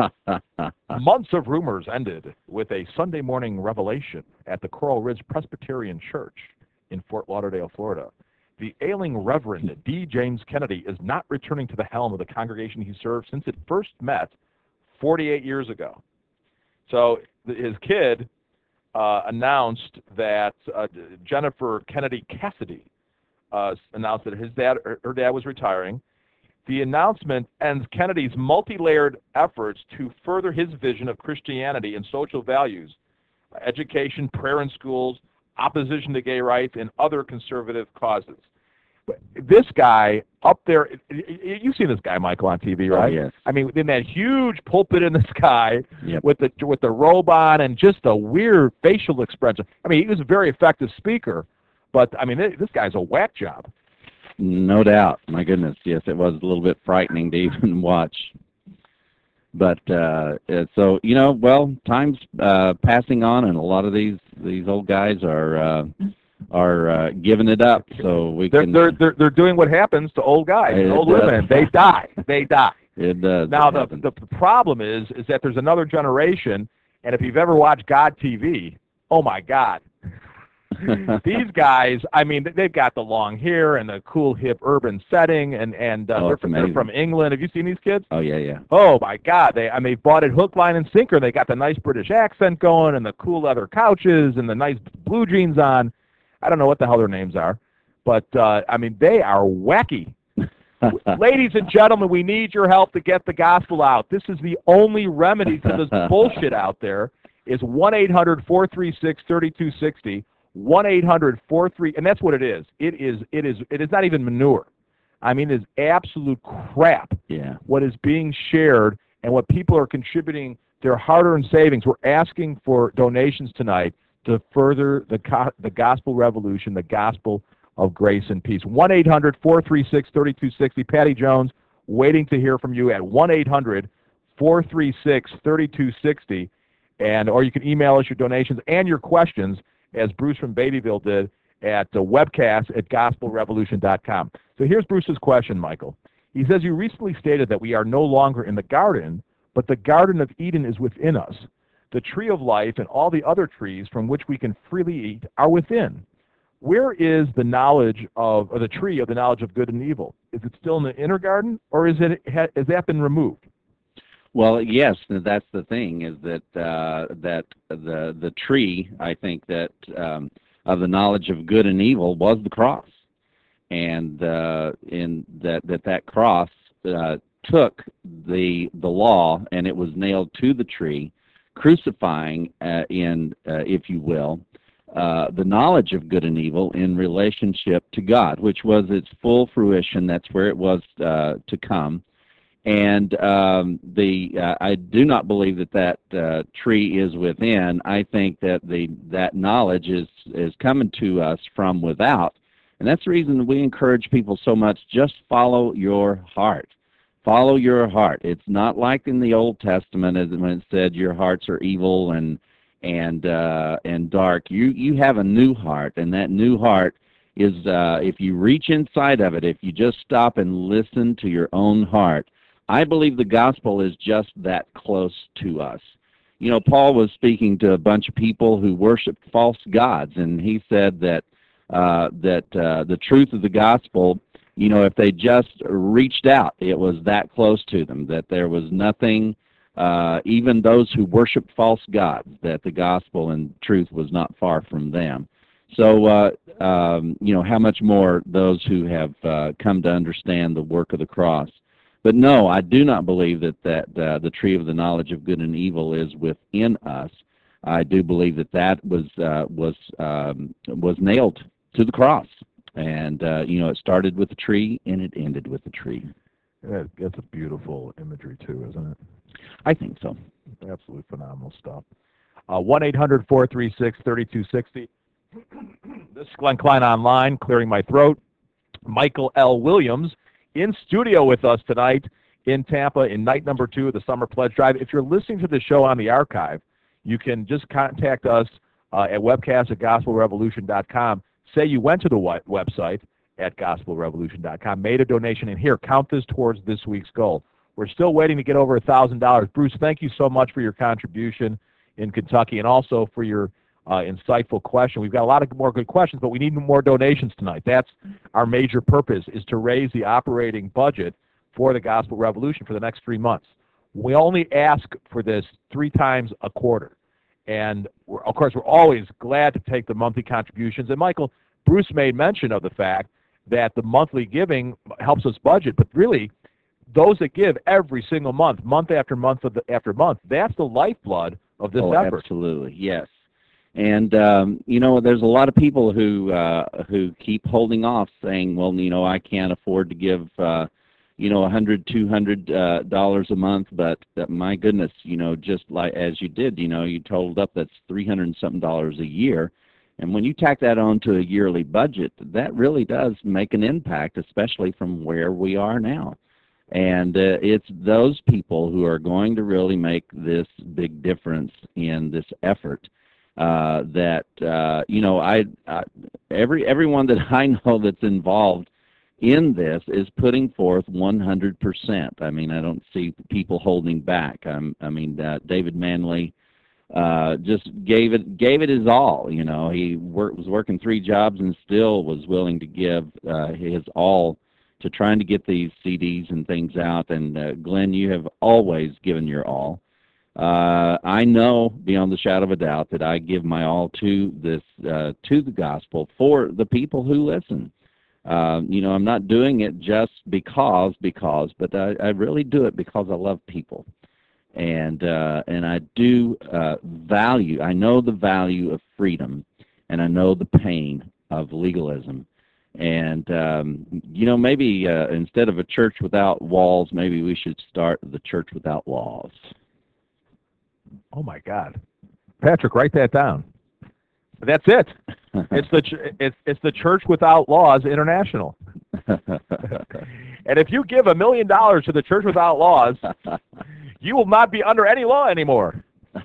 Months of rumors ended with a Sunday morning revelation at the Coral Ridge Presbyterian Church in Fort Lauderdale, Florida. The ailing Reverend D. James Kennedy is not returning to the helm of the congregation he served since it first met forty-eight years ago. So th- his kid uh, announced that uh, Jennifer Kennedy Cassidy uh, announced that his dad, her, her dad was retiring. The announcement ends Kennedy's multi-layered efforts to further his vision of Christianity and social values, education, prayer in schools, opposition to gay rights, and other conservative causes. But this guy up there, you've seen this guy, Michael, on T V, right? Oh, yes. I mean, in that huge pulpit in the sky Yep. with the with the robe on and just a weird facial expression. I mean, he was a very effective speaker, but I mean, this guy's a whack job. No doubt. My goodness, yes, it was a little bit frightening to even watch. But uh, uh, so you know, well, time's uh, passing on, and a lot of these these old guys are uh, are uh, giving it up. So we They're can. they're they're, they're doing what happens to old guys, It old does. women. They die. They die. It does. Now it the happens. the problem is is that there's another generation, and if you've ever watched God T V, oh my God. These guys, I mean, they've got the long hair and the cool hip urban setting, and and uh, Oh, they're, it's from, they're amazing. from England. Have you seen these kids? Oh yeah, yeah. Oh my God! They, I mean, bought it hook, line, and sinker. They got the nice British accent going, and the cool leather couches, and the nice blue jeans on. I don't know what the hell their names are, but uh, I mean, they are wacky. Ladies and gentlemen, we need your help to get the gospel out. This is the only remedy to this bullshit out there. Is one eight hundred, four three six, three two six zero. one eight hundred, four three, and that's what it is. It is. It is. It is not even manure. I mean, it's absolute crap Yeah. what is being shared and what people are contributing their hard-earned savings. We're asking for donations tonight to further the, co- the gospel revolution, the gospel of grace and peace. one eight hundred four three six three two six zero. Patty Jones, waiting to hear from you at one eight hundred four three six three two six zero. And, or you can email us your donations and your questions, as Bruce from Beattyville did, at uh, webcast at gospel revolution dot com. So here's Bruce's question, Michael. He says, you recently stated that we are no longer in the garden, but the Garden of Eden is within us. The tree of life and all the other trees from which we can freely eat are within. Where is the knowledge of, or the tree of the knowledge of good and evil? Is it still in the inner garden, or is it, has that been removed? Well, yes, that's the thing, is that uh, that the the tree, I think, that um, of the knowledge of good and evil was the cross, and uh, in that that that cross uh, took the the law and it was nailed to the tree, crucifying uh, in, uh, if you will, uh, the knowledge of good and evil in relationship to God, which was its full fruition. That's where it was uh, to come. And um, the uh, I do not believe that that uh, tree is within. I think that the that knowledge is is coming to us from without, and that's the reason we encourage people so much. Just follow your heart. Follow your heart. It's not like in the Old Testament, as when it said your hearts are evil and and uh, and dark. You you have a new heart, and that new heart is uh, if you reach inside of it, if you just stop and listen to your own heart. I believe the gospel is just that close to us. You know, Paul was speaking to a bunch of people who worshiped false gods, and he said that uh, that uh, the truth of the gospel, you know, if they just reached out, it was that close to them, that there was nothing, uh, even those who worshiped false gods, that the gospel and truth was not far from them. So, uh, um, you know, how much more those who have uh, come to understand the work of the cross. But no, I do not believe that, that uh, the tree of the knowledge of good and evil is within us. I do believe that that was uh, was um, was nailed to the cross, and uh, you know, it started with the tree and it ended with the tree. Yeah, that's a beautiful imagery too, isn't it? I think so. Absolutely phenomenal stuff. Uh, one eight hundred four three six three two six zero. This is Glenn Klein Online, clearing my throat. Michael L. Williams in studio with us tonight in Tampa in night number two of the Summer Pledge Drive. If you're listening to the show on the archive, you can just contact us uh, at webcast at gospel revolution dot com. Say you went to the website at gospel revolution dot com, made a donation, and here, count this towards this week's goal. We're still waiting to get over one thousand dollars. Bruce, thank you so much for your contribution in Kentucky and also for your Uh, insightful question. We've got a lot of more good questions, but we need more donations tonight. That's our major purpose, is to raise the operating budget for the Gospel Revolution for the next three months. We only ask for this three times a quarter. And, we're, of course, we're always glad to take the monthly contributions. And, Michael, Bruce made mention of the fact that the monthly giving helps us budget, but really, those that give every single month, month after month after month, that's the lifeblood of this oh, effort. Absolutely, yes. And um, you know, there's a lot of people who uh, who keep holding off, saying, "Well, you know, I can't afford to give, uh, you know, a hundred, two hundred uh, dollars a month." But uh, my goodness, you know, just like as you did, you know, you totaled up that's three hundred and something dollars a year, and when you tack that on to a yearly budget, that really does make an impact, especially from where we are now. And uh, it's those people who are going to really make this big difference in this effort. Uh, that uh, you know, I, I every everyone that I know that's involved in this is putting forth one hundred percent. I mean, I don't see people holding back. I'm, I mean, uh, David Manley uh, just gave it gave it his all. You know, he work, was working three jobs and still was willing to give uh, his all to trying to get these C Ds and things out. And uh, Glenn, you have always given your all. Uh, I know beyond the shadow of a doubt that I give my all to this, uh, to the gospel for the people who listen. Uh, you know, I'm not doing it just because, because, but I, I really do it because I love people. And, uh, and I do uh, value, I know the value of freedom, and I know the pain of legalism. And, um, you know, maybe uh, instead of a church without walls, maybe we should start the church without laws. Oh, my God. Patrick, write that down. That's it. It's the ch- it's it's the Church Without Laws International. And if you give a million dollars to the Church Without Laws, you will not be under any law anymore.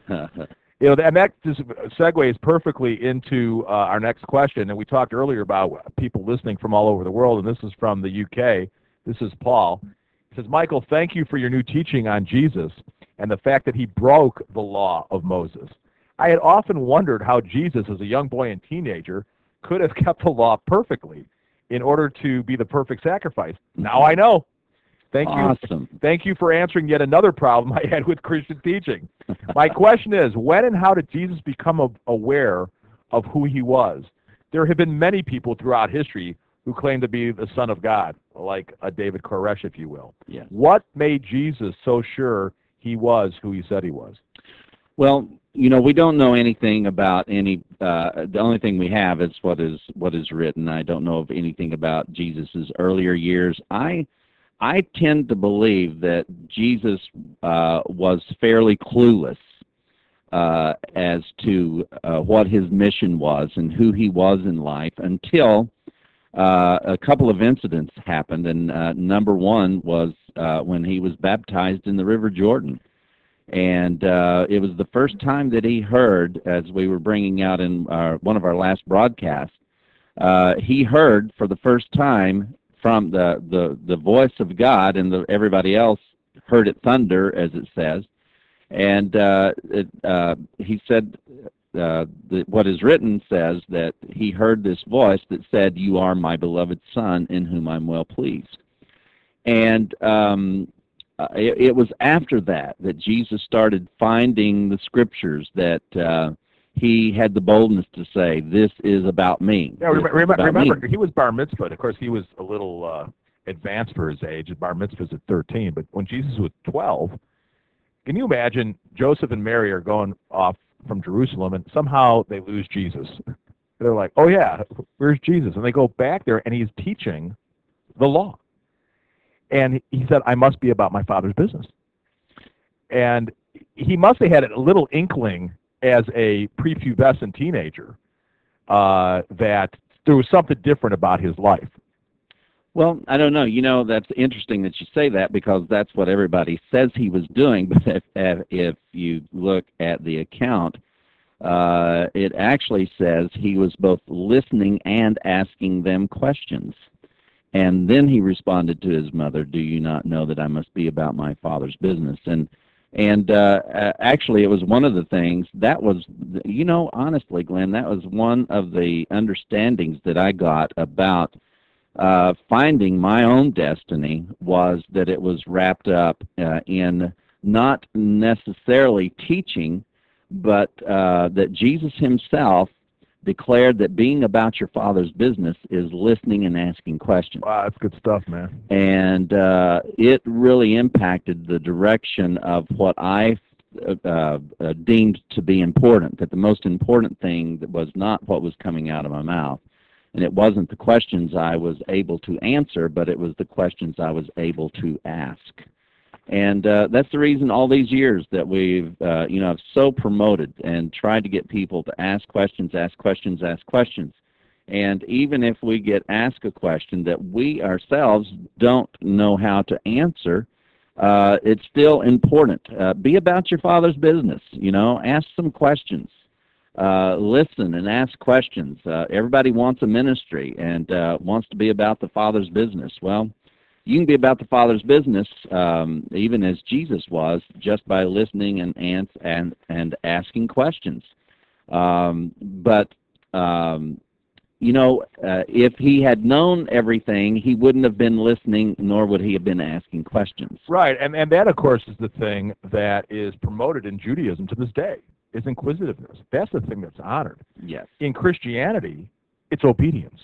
You know, and that just segues perfectly into uh, our next question. And we talked earlier about people listening from all over the world, and this is from the U K. This is Paul. He says, Michael, thank you for your new teaching on Jesus and the fact that he broke the law of Moses. I had often wondered how Jesus, as a young boy and teenager, could have kept the law perfectly in order to be the perfect sacrifice. Now I know. Thank Awesome. you. Thank you for answering yet another problem I had with Christian teaching. My question is, when and how did Jesus become a- aware of who he was? There have been many people throughout history who claim to be the Son of God, like a David Koresh, if you will. Yes. What made Jesus so sure he was who he said he was? Well, you know, we don't know anything about any. Uh, the only thing we have is what is what is written. I don't know of anything about Jesus's earlier years. I I tend to believe that Jesus uh, was fairly clueless uh, as to uh, what his mission was and who he was in life until uh, a couple of incidents happened. And uh, number one was uh, when he was baptized in the River Jordan. And uh, it was the first time that he heard, as we were bringing out in our, one of our last broadcasts, uh, he heard for the first time from the, the, the voice of God, and the, everybody else heard it thunder, as it says. And uh, it, uh, he said, uh, the, what is written says that he heard this voice that said, "You are my beloved Son, in whom I'm well pleased." And um, Uh, it, it was after that that Jesus started finding the scriptures that uh, he had the boldness to say, "This is about me." Yeah, rem- This is rem- about remember, me. he was bar mitzvahed. Of course, he was a little uh, advanced for his age. Bar mitzvah's at thirteen, but when Jesus was twelve, can you imagine Joseph and Mary are going off from Jerusalem, and somehow they lose Jesus. They're like, "Oh yeah, where's Jesus?" And they go back there, and he's teaching the law. And he said, "I must be about my Father's business." And he must have had a little inkling as a prepubescent teenager uh, that there was something different about his life. Well, I don't know. You know, that's interesting that you say that, because that's what everybody says he was doing. But if, if you look at the account, uh, it actually says he was both listening and asking them questions. And then he responded to his mother, "Do you not know that I must be about my Father's business?" And and uh, actually, it was one of the things that was, you know, honestly, Glenn, that was one of the understandings that I got about uh, finding my own destiny, was that it was wrapped up uh, in not necessarily teaching, but uh, that Jesus himself declared that being about your Father's business is listening and asking questions. Wow, that's good stuff, man. And uh, it really impacted the direction of what I uh, uh, deemed to be important, that the most important thing that was not what was coming out of my mouth. And it wasn't the questions I was able to answer, but it was the questions I was able to ask. And uh, that's the reason all these years that we've, uh, you know, have so promoted and tried to get people to ask questions, ask questions, ask questions. And even if we get asked a question that we ourselves don't know how to answer, uh, it's still important. Uh, be about your Father's business, you know, ask some questions. Uh, listen and ask questions. Uh, everybody wants a ministry and uh, wants to be about the Father's business. Well, you can be about the Father's business, um, even as Jesus was, just by listening and and and, and asking questions. Um, but um, you know, uh, if he had known everything, he wouldn't have been listening, nor would he have been asking questions. Right, and and that, of course, is the thing that is promoted in Judaism to this day, is inquisitiveness. That's the thing that's honored. Yes. In Christianity, it's obedience.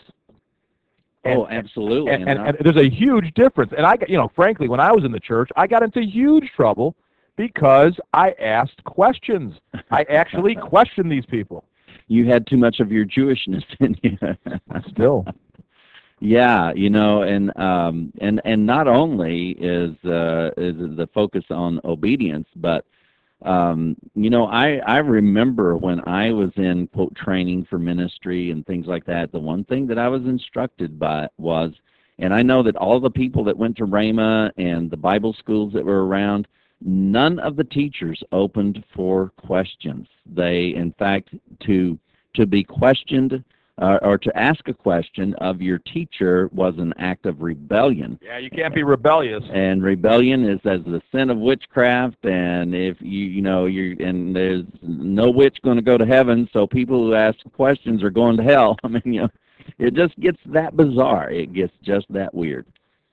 And, oh, absolutely. And, and, and, and there's a huge difference. And I, you know, frankly, when I was in the church, I got into huge trouble because I asked questions. I actually questioned these people. You had too much of your Jewishness in you. Still. Yeah, you know, and um, and and not only is uh, is the focus on obedience, but um, you know, I I remember when I was in quote training for ministry and things like that. The one thing that I was instructed by was, and I know that all the people that went to Rhema and the Bible schools that were around, none of the teachers opened for questions. They, in fact, to to be questioned uh, or to ask a question of your teacher was an act of rebellion. Yeah, you can't be rebellious. And rebellion is as the sin of witchcraft, and if you you know you and there's no witch going to go to heaven, so people who ask questions are going to hell. I mean, you know, it just gets that bizarre. It gets just that weird.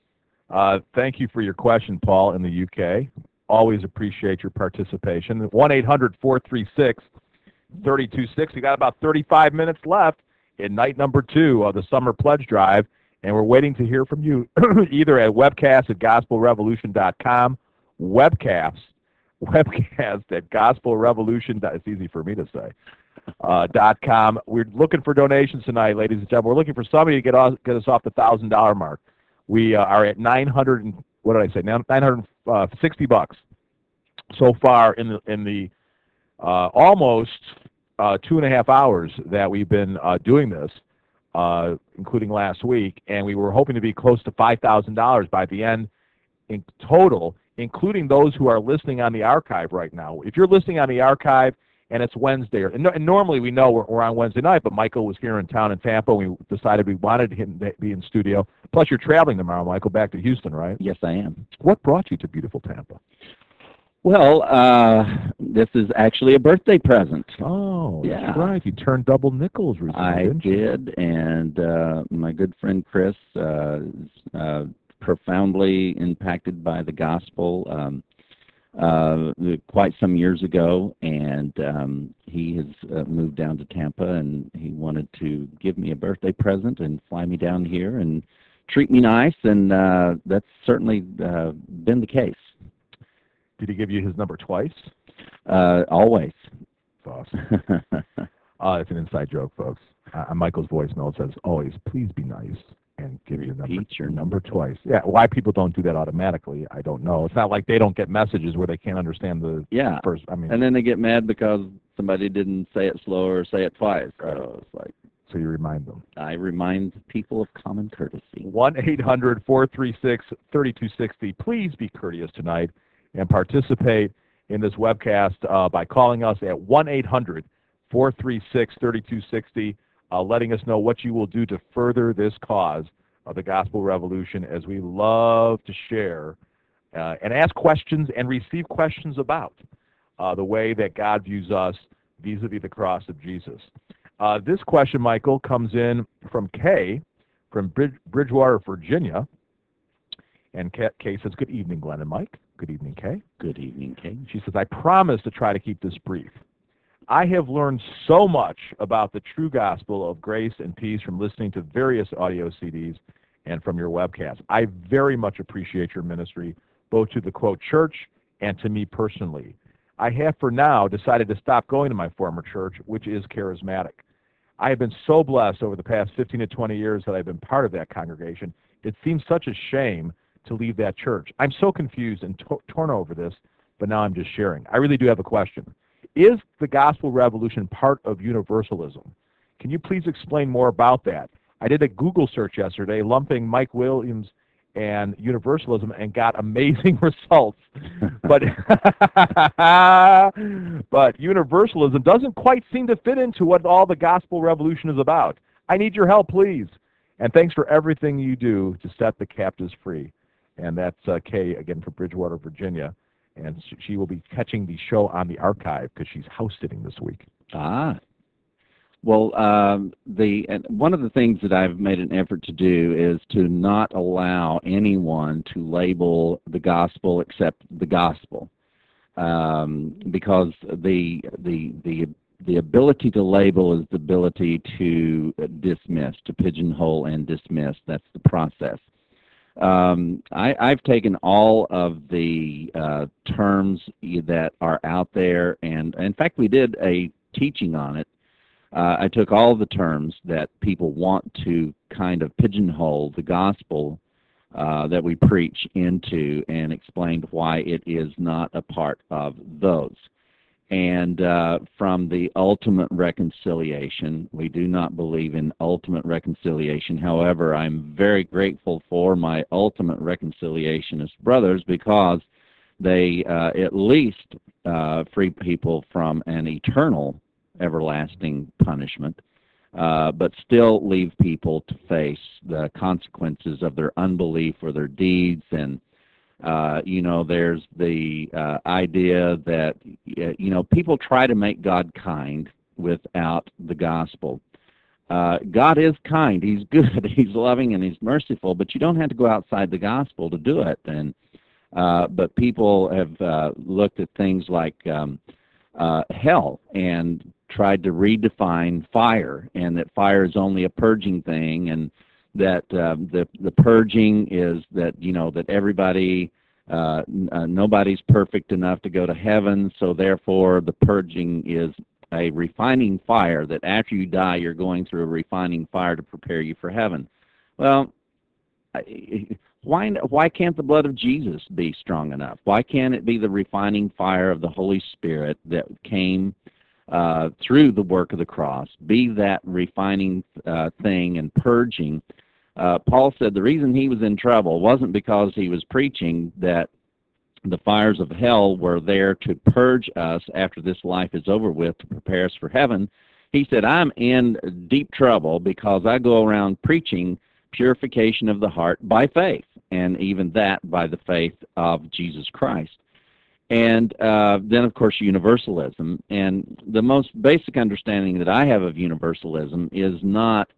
Uh, thank you for your question, Paul, in the U K. Always appreciate your participation. one eight hundred four three six three two six zero. We got about thirty-five minutes left in night number two of the Summer Pledge Drive, and we're waiting to hear from you either at webcast at gospel revolution dot com, webcast, webcast at gospel revolution. It's easy for me to say. Uh, dot com. We're looking for donations tonight, ladies and gentlemen. We're looking for somebody to get, off, get us off the thousand dollar mark. We uh, are at nine hundred. And, what did I say? Now nine hundred sixty bucks so far in the in the uh, almost uh, two and a half hours that we've been uh, doing this, uh, including last week, and we were hoping to be close to five thousand dollars by the end in total, including those who are listening on the archive right now. If you're listening on the archive and it's Wednesday, and, no, and normally we know we're, we're on Wednesday night, but Michael was here in town in Tampa. We decided we wanted him to be in studio. Plus, you're traveling tomorrow, Michael, back to Houston, right? Yes, I am. What brought you to beautiful Tampa? Well, uh, this is actually a birthday present. Oh, yeah. That's right. You turned double nickels recently, I didn't you? did, and uh, my good friend Chris uh, is uh, profoundly impacted by the gospel um, uh, quite some years ago, and um, he has uh, moved down to Tampa, and he wanted to give me a birthday present and fly me down here and treat me nice, and uh, that's certainly uh, been the case. Did he give you his number twice? Uh, always. That's awesome. uh, it's an inside joke, folks. Uh, Michael's voicemail says, always, please be nice and give your number, Repeat your number twice. Yeah, why people don't do that automatically, I don't know. It's not like they don't get messages where they can't understand the Yeah, first. I mean, and then they get mad because somebody didn't say it slower or say it twice. So it's like, so you remind them. I remind people of common courtesy. one eight hundred four three six three two six zero. Please be courteous tonight and participate in this webcast uh, by calling us at one eight hundred four three six three two six zero, uh, letting us know what you will do to further this cause of the gospel revolution, as we love to share uh, and ask questions and receive questions about uh, the way that God views us vis-a-vis the cross of Jesus. Uh, this question, Michael, comes in from Kay from Bridge, Bridgewater, Virginia. And Kay says, good evening, Glenn and Mike. Good evening, Kay. Good evening, Kay. She says, I promise to try to keep this brief. I have learned so much about the true gospel of grace and peace from listening to various audio C Ds and from your webcast. I very much appreciate your ministry, both to the quote church and to me personally. I have for now decided to stop going to my former church, which is charismatic. I have been so blessed over the past fifteen to twenty years that I've been part of that congregation. It seems such a shame to leave that church. I'm so confused and to- torn over this, but now I'm just sharing. I really do have a question. Is the gospel revolution part of universalism? Can you please explain more about that? I did a Google search yesterday, lumping Mike Williams and universalism, and got amazing results. but but universalism doesn't quite seem to fit into what all the gospel revolution is about. I need your help, please. And thanks for everything you do to set the captives free. And that's uh, Kay, again, from Bridgewater, Virginia. And she will be catching the show on the archive because she's house sitting this week. Ah. Well, um, the and one of the things that I've made an effort to do is to not allow anyone to label the gospel except the gospel, um, because the the the the ability to label is the ability to dismiss, to pigeonhole and dismiss. That's the process. Um, I, I've taken all of the uh, terms that are out there, and in fact, we did a teaching on it uh, I took all the terms that people want to kind of pigeonhole the gospel uh, that we preach into and explained why it is not a part of those. And uh, from the ultimate reconciliation, we do not believe in ultimate reconciliation. However, I'm very grateful for my ultimate reconciliationist brothers because they uh, at least uh, free people from an eternal, everlasting punishment, uh, but still leave people to face the consequences of their unbelief or their deeds. And Uh, you know, there's the uh, idea that, you know, people try to make God kind without the gospel. Uh, God is kind. He's good. He's loving and he's merciful, but you don't have to go outside the gospel to do it. And uh, but people have uh, looked at things like um, uh, hell and tried to redefine fire, and that fire is only a purging thing, and that um, the the purging is that, you know, that everybody, uh, n- uh, nobody's perfect enough to go to heaven, so therefore the purging is a refining fire, that after you die you're going through a refining fire to prepare you for heaven. Well, I- why why can't the blood of Jesus be strong enough? Why can't it be the refining fire of the Holy Spirit that came uh, through the work of the cross, be that refining uh, thing and purging? Uh, Paul said the reason he was in trouble wasn't because he was preaching that the fires of hell were there to purge us after this life is over with, to prepare us for heaven. He said, I'm in deep trouble because I go around preaching purification of the heart by faith, and even that by the faith of Jesus Christ. And uh, then, of course, universalism. And the most basic understanding that I have of universalism is not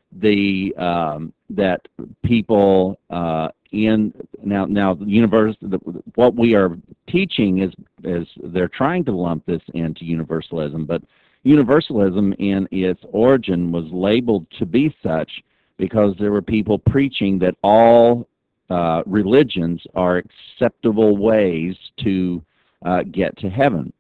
the um, that people uh, in now now the universe the, what we are teaching is is they're trying to lump this into universalism, but universalism in its origin was labeled to be such because there were people preaching that all uh, religions are acceptable ways to uh, get to heaven.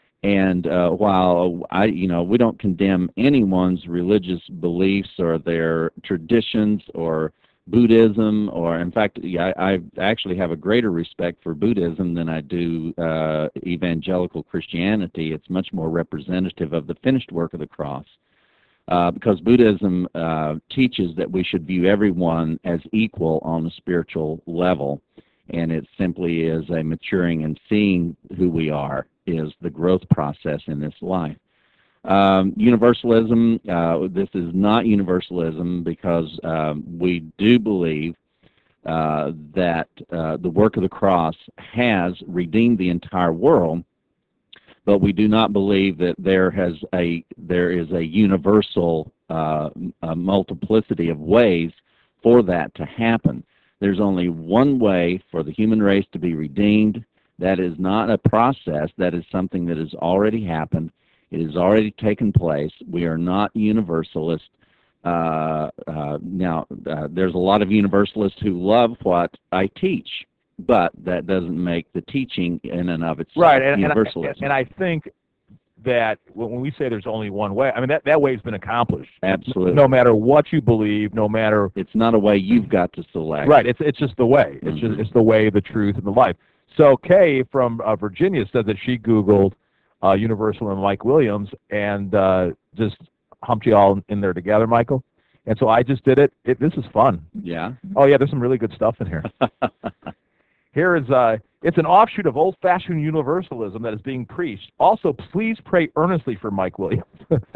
And uh, while I, you know, we don't condemn anyone's religious beliefs or their traditions or Buddhism, or in fact, yeah, I, I actually have a greater respect for Buddhism than I do uh, evangelical Christianity. It's much more representative of the finished work of the cross. Uh, because Buddhism uh, teaches that we should view everyone as equal on a spiritual level, and it simply is a maturing and seeing who we are is the growth process in this life. Um, universalism, uh, this is not universalism because um, we do believe uh, that uh, the work of the cross has redeemed the entire world, but we do not believe that there has a there is a universal uh, a multiplicity of ways for that to happen. There's only one way for the human race to be redeemed. That is not a process. That is something that has already happened. It has already taken place. We are not universalists. Uh, uh, now, uh, there's a lot of universalists who love what I teach, but that doesn't make the teaching in and of itself right, and, universalism. And I, and I think that when we say there's only one way, I mean, that, that way's been accomplished. Absolutely. No matter what you believe, no matter... It's not a way you've got to select. Right, it's it's just the way. It's mm-hmm. just it's the way, the truth, and the life. So Kay from uh, Virginia said that she Googled uh, Universal and Mike Williams and uh, just humped you all in there together, Michael. And so I just did it. it. This is fun. Yeah? Oh, yeah, there's some really good stuff in here. Here is, uh, it's an offshoot of old-fashioned universalism that is being preached. Also, please pray earnestly for Mike Williams.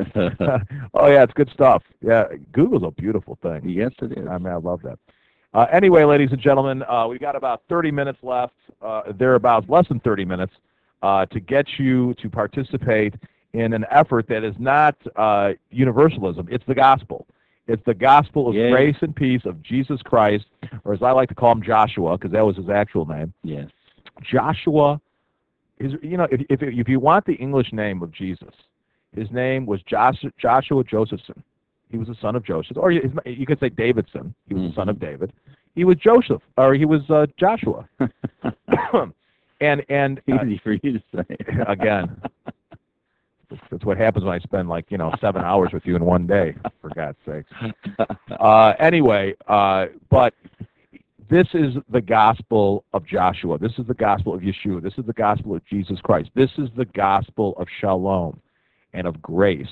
Oh, yeah, it's good stuff. Yeah, Google's a beautiful thing. Yes, it is. I mean, I love that. Uh, anyway, ladies and gentlemen, uh, we've got about thirty minutes left, uh, thereabouts, less than thirty minutes, uh, to get you to participate in an effort that is not uh, universalism. It's the gospel. It's the gospel of yeah. grace and peace of Jesus Christ, or as I like to call him, Joshua, because that was his actual name. Yes. Joshua is, you know, if, if, if you want the English name of Jesus, his name was Joshua, Joshua Josephson. He was the son of Joseph, or you, you could say Davidson. He was mm-hmm. the son of David. He was Joseph, or he was uh, Joshua. and and uh, easy for you to say again. That's what happens when I spend like, you know, seven hours with you in one day, for God's sakes. Uh, anyway, uh, but this is the gospel of Joshua. This is the gospel of Yeshua. This is the gospel of Jesus Christ. This is the gospel of shalom and of grace.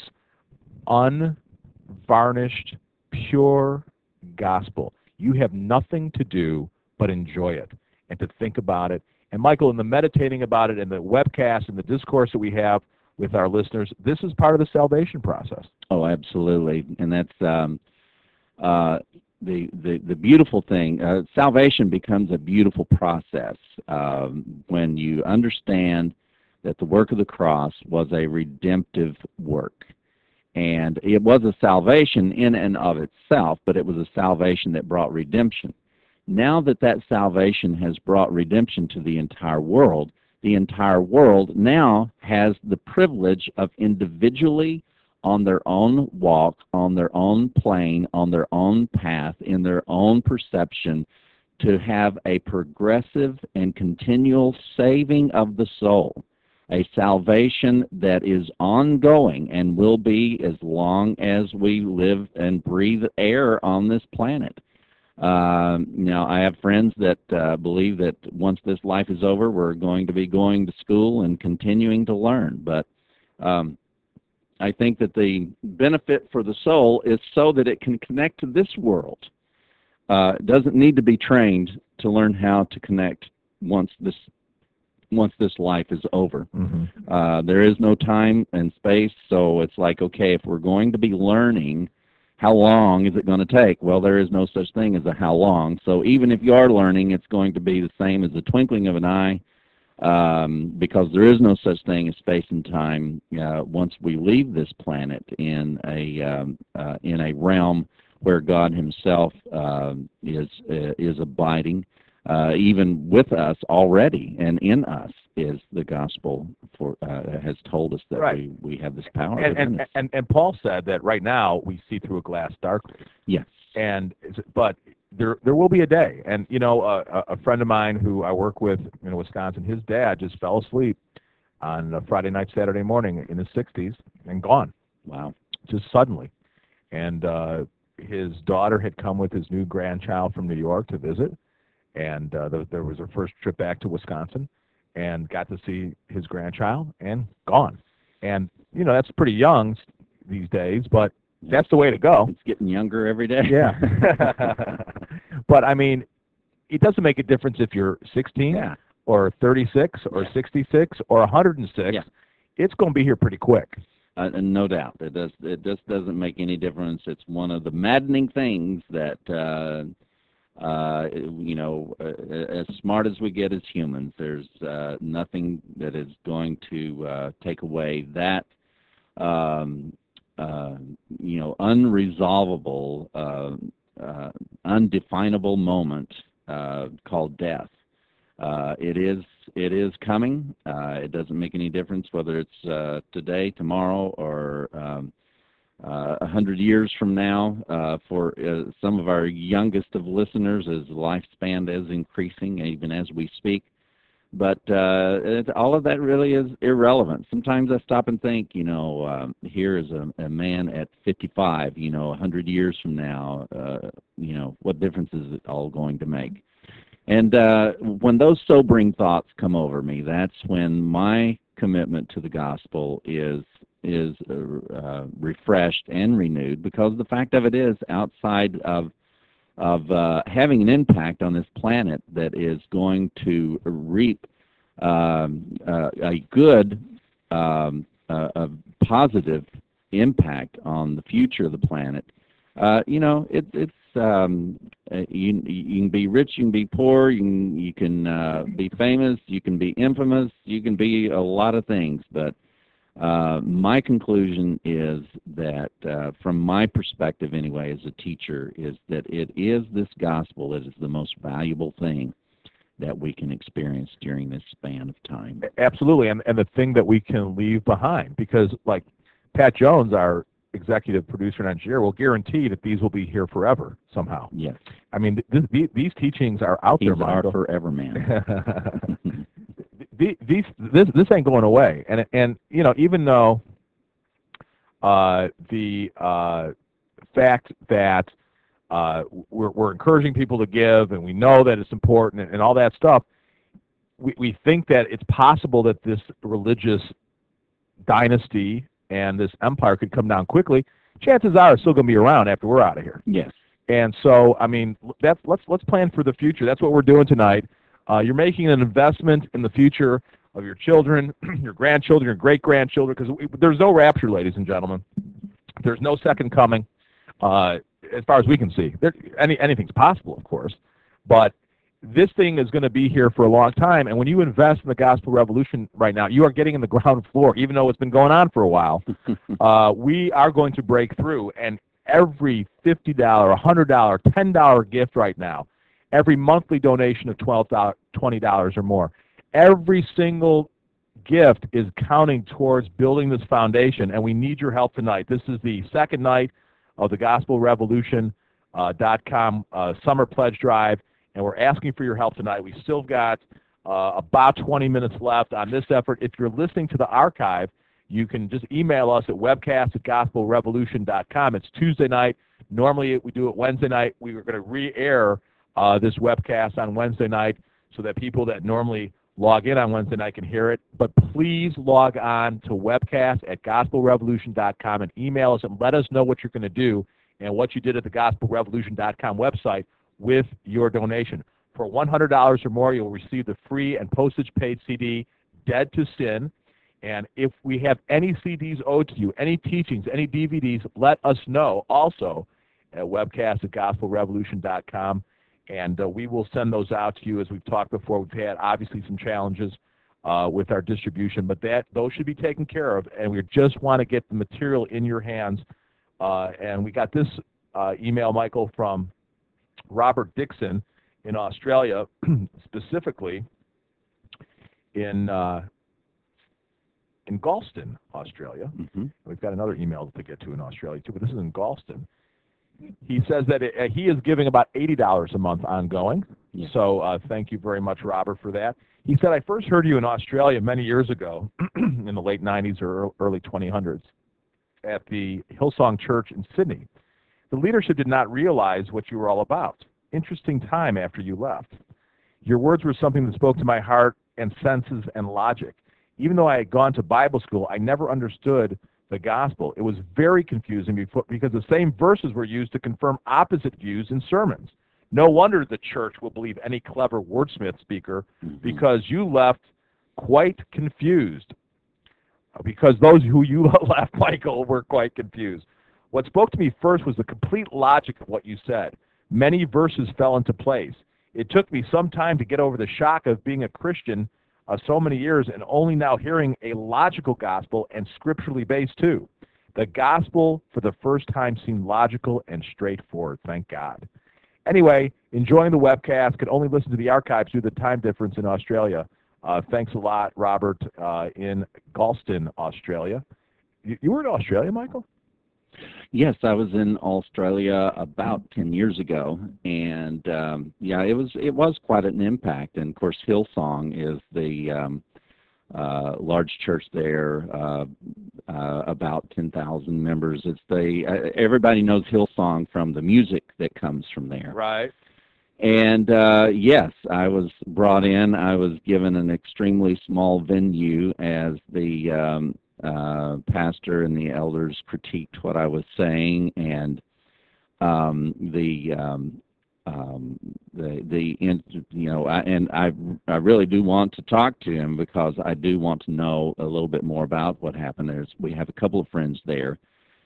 Unvarnished, pure gospel. You have nothing to do but enjoy it and to think about it. And Michael, in the meditating about it, in the webcast, and the discourse that we have with our listeners, this is part of the salvation process. Oh, absolutely. And that's um, uh, the, the, the beautiful thing. Uh, salvation becomes a beautiful process um, when you understand that the work of the cross was a redemptive work. And it was a salvation in and of itself, but it was a salvation that brought redemption. Now that that salvation has brought redemption to the entire world, the entire world now has the privilege of individually, on their own walk, on their own plane, on their own path, in their own perception, to have a progressive and continual saving of the soul, a salvation that is ongoing and will be as long as we live and breathe air on this planet. Um, now, I have friends that uh, believe that once this life is over, we're going to be going to school and continuing to learn. But um, I think that the benefit for the soul is so that it can connect to this world. Uh, it doesn't need to be trained to learn how to connect once this once this life is over. Mm-hmm. Uh, there is no time and space, so it's like, okay, if we're going to be learning, how long is it going to take? Well, there is no such thing as a how long. So even if you are learning, it's going to be the same as the twinkling of an eye, um, because there is no such thing as space and time uh, once we leave this planet in a um, uh, in a realm where God Himself uh, is uh, is abiding, uh, even with us already, and in us is the gospel. For uh, has told us that Right. we, we have this power. And, within and, us. and, and Paul said that right now we see through a glass darkly. Yes. And but there there will be a day, and you know, a, a friend of mine who I work with in Wisconsin, his dad just fell asleep on a Friday night, Saturday morning in his sixties, and gone. Wow. Just suddenly. And uh, his daughter had come with his new grandchild from New York to visit, and uh, the, there was her first trip back to Wisconsin, and got to see his grandchild, and gone. And you know, that's pretty young these days, but that's the way to go. It's getting younger every day. Yeah. But I mean, it doesn't make a difference if you're sixteen Yeah. or thirty-six or Yeah. sixty-six or one hundred six. Yeah. It's going to be here pretty quick. Uh, and no doubt, it does. It just doesn't make any difference. It's one of the maddening things that, uh, uh, you know, uh, as smart as we get as humans, there's uh, nothing that is going to uh, take away that, um, uh, you know, unresolvable, uh, uh, undefinable moment uh, called death. Uh, it is it is coming. Uh, it doesn't make any difference whether it's uh, today, tomorrow, or um, uh, a hundred years from now. Uh, for uh, some of our youngest of listeners, as the lifespan is increasing, even as we speak. But uh, it, all of that really is irrelevant. Sometimes I stop and think, you know, um, here is a, a man at fifty-five. You know, a hundred years from now, uh, you know, what difference is it all going to make? And uh, when those sobering thoughts come over me, that's when my commitment to the gospel is is uh, refreshed and renewed, because the fact of it is, outside of of uh, having an impact on this planet that is going to reap um, uh, a good, um, uh, a positive impact on the future of the planet, uh, you know, it, it's um, uh, you you can be rich, you can be poor, you can you can uh, be famous, you can be infamous, you can be a lot of things. But uh, my conclusion is that, uh, from my perspective anyway, as a teacher, is that it is this gospel that is the most valuable thing that we can experience during this span of time. Absolutely, and and the thing that we can leave behind, because like Pat Jones, our executive producer and engineer, will guarantee that these will be here forever somehow. Yes. I mean, th th these teachings are out He's there, our Michael. forever man. these, this this ain't going away, and and you know, even though uh, the uh, fact that uh, we're, we're encouraging people to give, and we know that it's important, and, and all that stuff, we, we think that it's possible that this religious dynasty and this empire could come down quickly. Chances are it's still going to be around after we're out of here. Yes. And so, I mean, that's let's let's plan for the future. That's what we're doing tonight. Uh, you're making an investment in the future of your children, your grandchildren, your great-grandchildren, because there's no rapture, ladies and gentlemen. There's no second coming, uh, as far as we can see. There, any anything's possible, of course, but this thing is going to be here for a long time. And when you invest in the gospel revolution right now, you are getting in the ground floor, even though it's been going on for a while. uh, we are going to break through, and every fifty dollars, one hundred dollars, ten dollars gift right now, every monthly donation of twelve dollars, twenty dollars or more, every single gift is counting towards building this foundation, and we need your help tonight. This is the second night of the gospel revolution dot com uh, summer pledge drive, and we're asking for your help tonight. We still got uh, about twenty minutes left on this effort. If you're listening to the archive, you can just email us at webcast at gospel revolution dot com. It's Tuesday night. Normally we do it Wednesday night. We are going to re-air uh, this webcast on Wednesday night so that people that normally log in on Wednesday night can hear it. But please log on to webcast at gospel revolution dot com and email us and let us know what you're going to do and what you did at the gospel revolution dot com website with your donation. For one hundred dollars or more, you'll receive the free and postage-paid C D, Dead to Sin. And if we have any C Ds owed to you, any teachings, any D V Ds, let us know also at webcast at gospel revolution dot com. And uh, we will send those out to you. As we've talked before, we've had obviously some challenges uh, with our distribution, but that those should be taken care of. And we just want to get the material in your hands. Uh, and we got this uh, email, Michael, from Robert Dixon in Australia, specifically in uh, in Galston, Australia. Mm-hmm. We've got another email to get to in Australia too, but this is in Galston. He says that it, uh, he is giving about eighty dollars a month ongoing. Yeah. So uh, thank you very much, Robert, for that. He said, I first heard you in Australia many years ago in the late nineties or early twenty hundreds at the Hillsong Church in Sydney. The leadership did not realize what you were all about. Interesting time after you left. Your words were something that spoke to my heart and senses and logic. Even though I had gone to Bible school, I never understood the gospel. It was very confusing before, because the same verses were used to confirm opposite views in sermons. No wonder the church will believe any clever wordsmith speaker, Mm-hmm. because you left quite confused. Because those who you left, Michael, were quite confused. What spoke to me first was the complete logic of what you said. Many verses fell into place. It took me some time to get over the shock of being a Christian uh, so many years and only now hearing a logical gospel and scripturally based too. The gospel for the first time seemed logical and straightforward, thank God. Anyway, enjoying the webcast, could only listen to the archives due to the time difference in Australia. Uh, thanks a lot, Robert, uh, in Galston, Australia. You, you were in Australia, Michael? Yes, I was in Australia about ten years ago, and um, yeah, it was it was quite an impact. And of course, Hillsong is the um, uh, large church there, uh, uh, about ten thousand members. It's the uh, everybody knows Hillsong from the music that comes from there. Right. And uh, yes, I was brought in. I was given an extremely small venue as the um, uh, pastor and the elders critiqued what I was saying, and um, the um, um, the the you know, I, and I I really do want to talk to him because I do want to know a little bit more about what happened. There's we have a couple of friends there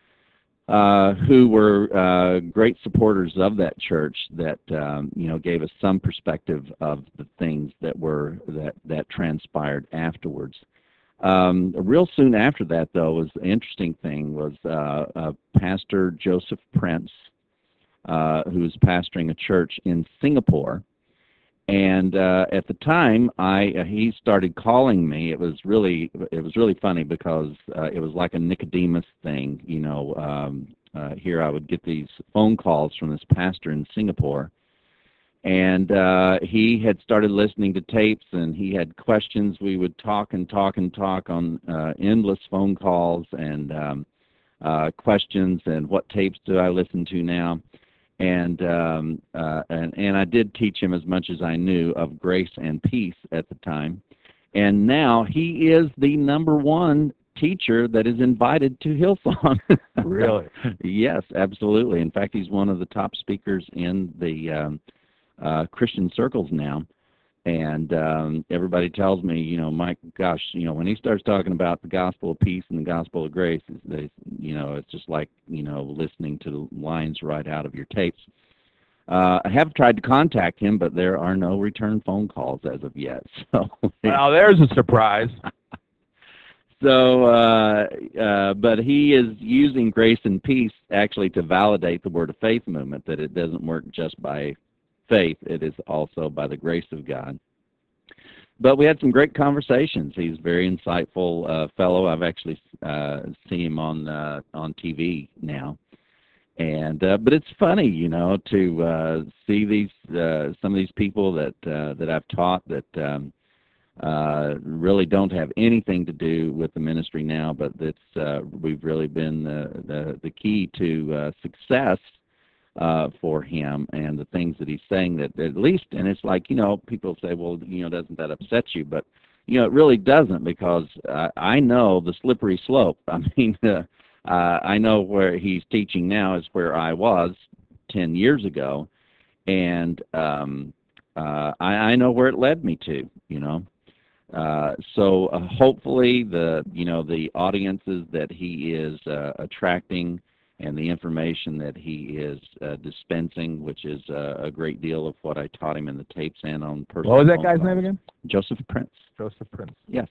Uh, who were uh, great supporters of that church that um, you know gave us some perspective of the things that were that that transpired afterwards. Um, real soon after that, though, was the interesting thing was uh, uh, Pastor Joseph Prince, uh, who was pastoring a church in Singapore. And uh, at the time, I uh, he started calling me. It was really it was really funny because uh, it was like a Nicodemus thing, you know. Um, uh, here I would get these phone calls from this pastor in Singapore, and uh, he had started listening to tapes, and he had questions. We would talk and talk and talk on uh, endless phone calls, and um, uh, questions and what tapes do I listen to now. And, um, uh, and and I did teach him as much as I knew of grace and peace at the time. And now he is the number one teacher that is invited to Hillsong. Really? Yes, absolutely. In fact, he's one of the top speakers in the um, uh, Christian circles now. And um, everybody tells me, you know, Mike, gosh, you know, when he starts talking about the gospel of peace and the gospel of grace, they, you know, it's just like, you know, listening to the lines right out of your tapes. Uh, I have tried to contact him, but there are no return phone calls as of yet. So, Now there's a surprise. so, uh, uh, but he is using grace and peace actually to validate the Word of Faith movement, that it doesn't work just by faith, it is also by the grace of God. But we had some great conversations. He's a very insightful uh, fellow. I've actually uh, seen him on uh, on T V now. And uh, but it's funny, you know, to uh, see these uh, some of these people that uh, that I've taught that um, uh, really don't have anything to do with the ministry now, but that's uh, we've really been the the, the key to uh, success uh, for him, and the things that he's saying that at least, and it's like, you know, people say, well, you know, doesn't that upset you? But you know, it really doesn't, because I, I know the slippery slope. I mean. Uh, Uh, I know where he's teaching now is where I was ten years ago, and um, uh, I, I know where it led me to, you know. Uh, so uh, hopefully the, you know, the audiences that he is uh, attracting and the information that he is uh, dispensing, which is uh, a great deal of what I taught him in the tapes and on personal. What was that guy's name again? Joseph Prince. Joseph Prince. Yes.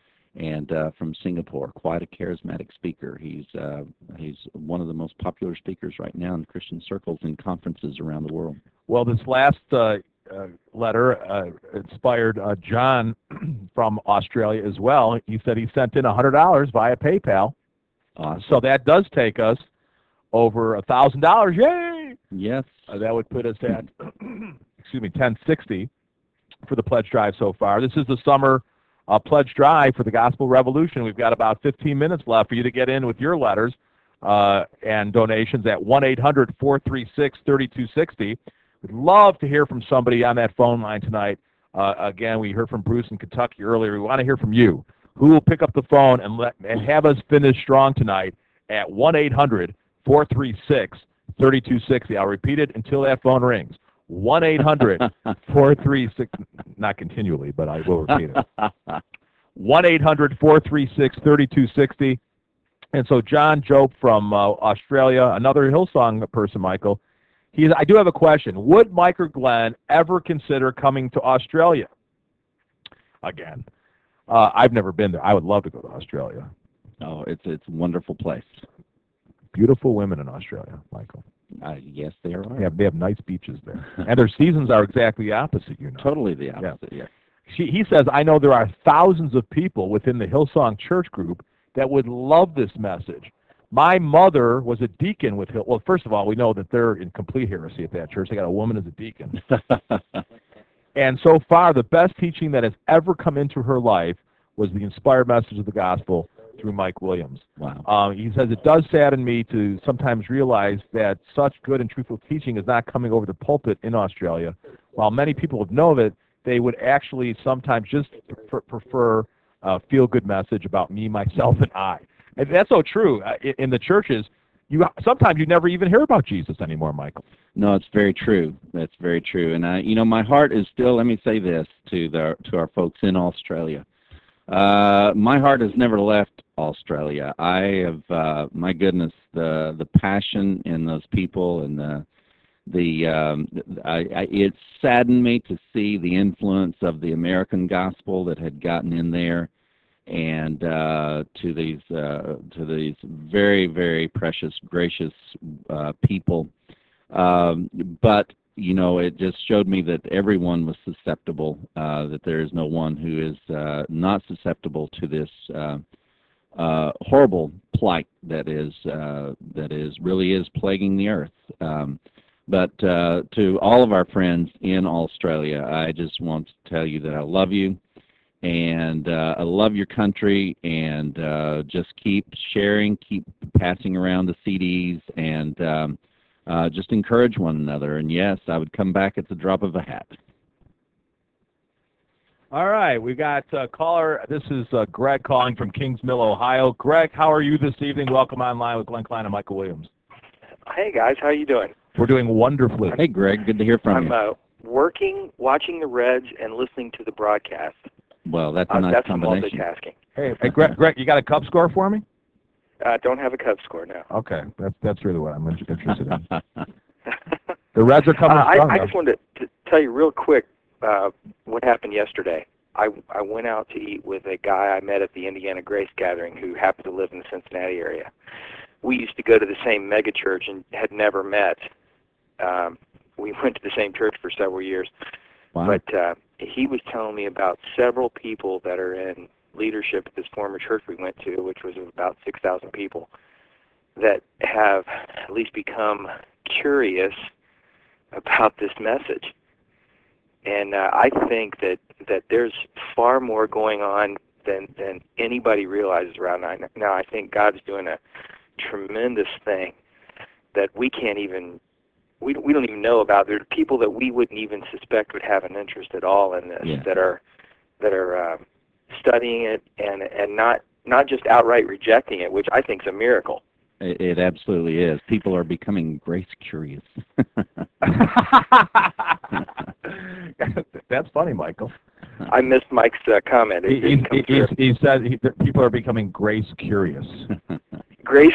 And uh, from Singapore, quite a charismatic speaker. He's uh, he's one of the most popular speakers right now in Christian circles and conferences around the world. Well, this last uh, uh, letter uh, inspired uh, John from Australia as well. He said he sent in one hundred dollars via PayPal. Awesome. So that does take us over one thousand dollars. Yay! Yes. Uh, that would put us at, excuse me, ten sixty for the pledge drive so far. This is the summer Uh, pledge drive for the Gospel Revolution. We've got about fifteen minutes left for you to get in with your letters uh, and donations at one eight hundred, four three six, three two six zero. We'd love to hear from somebody on that phone line tonight. Uh, again, we heard from Bruce in Kentucky earlier. We want to hear from you. Who will pick up the phone and let and have us finish strong tonight at one eight hundred, four three six, three two six zero. I'll repeat it until that phone rings. one eight hundred, four three six, not continually, but I will repeat it. one eight hundred, four three six, three two six zero. And so John Jope from uh, Australia, another Hillsong person, Michael, he's, I do have a question. Would Mike or Glenn ever consider coming to Australia? Again, uh, I've never been there. I would love to go to Australia. Oh, it's, it's a wonderful place. Beautiful women in Australia, Michael. Uh, yes, they are. They have, they have nice beaches there. And their seasons are exactly the opposite, you know. Totally the opposite, yeah. She, he says, I know there are thousands of people within the Hillsong Church group that would love this message. My mother was a deacon with Hill. Well, first of all, we know that they're in complete heresy at that church. They got a woman as a deacon. And so far, the best teaching that has ever come into her life was the inspired message of the gospel through Mike Williams. Wow. Um, he says, it does sadden me to sometimes realize that such good and truthful teaching is not coming over the pulpit in Australia. While many people would know of it, they would actually sometimes just prefer, prefer a feel-good message about me, myself, and I. And that's so true. Uh, in, in the churches, you sometimes you never even hear about Jesus anymore, Michael. No, it's very true. That's very true. And I, you know, my heart is still. Let me say this to the to our folks in Australia. Uh, my heart has never left Australia. I have, uh, my goodness, the the passion in those people and the the um, I, I, it saddened me to see the influence of the American gospel that had gotten in there, and uh, to these uh, to these very very precious, gracious uh, people. Um, but you know, it just showed me that everyone was susceptible. Uh, that there is no one who is uh, not susceptible to this uh, uh, horrible plight that is uh, that is really is plaguing the earth. Um, But uh, to all of our friends in Australia, I just want to tell you that I love you, and uh, I love your country, and uh, just keep sharing, keep passing around the C Ds, and um, uh, just encourage one another. And yes, I would come back at the drop of a hat. All right, we got uh, caller. This is uh, Greg calling from Kings Mill, Ohio. Greg, how are you this evening? Welcome online with Glenn Klein and Michael Williams. Hey guys, how you doing? We're doing wonderfully. Hey, Greg, good to hear from I'm you. uh, working, watching the Reds, and listening to the broadcast. Well, that's a Uh, nice that's combination. multitasking. Hey, hey Greg, Greg, you got a Cub score for me? Uh, don't have a Cubs score now. Okay, that's that's really what I'm in- interested in. The Reds are coming uh, I, strong. I though. just wanted to, to tell you real quick uh, what happened yesterday. I, I went out to eat with a guy I met at the Indiana Grace Gathering who happened to live in the Cincinnati area. We used to go to the same mega church and had never met. Um, we went to the same church for several years. Wow. But uh, he was telling me about several people that are in leadership at this former church we went to, which was about six thousand people, that have at least become curious about this message. And uh, I think that, that there's far more going on than, than anybody realizes around now. Now, I think God's doing a tremendous thing that we can't even We, we don't even know about. There are people that we wouldn't even suspect would have an interest at all in this, Yeah. that are that are uh, studying it and and not not just outright rejecting it, which I think is a miracle. It, it absolutely is. People are becoming grace curious. That's funny, Michael. I missed Mike's uh, comment. It He, he, didn't come he, through. he, he said he, that people are becoming grace curious. Grace.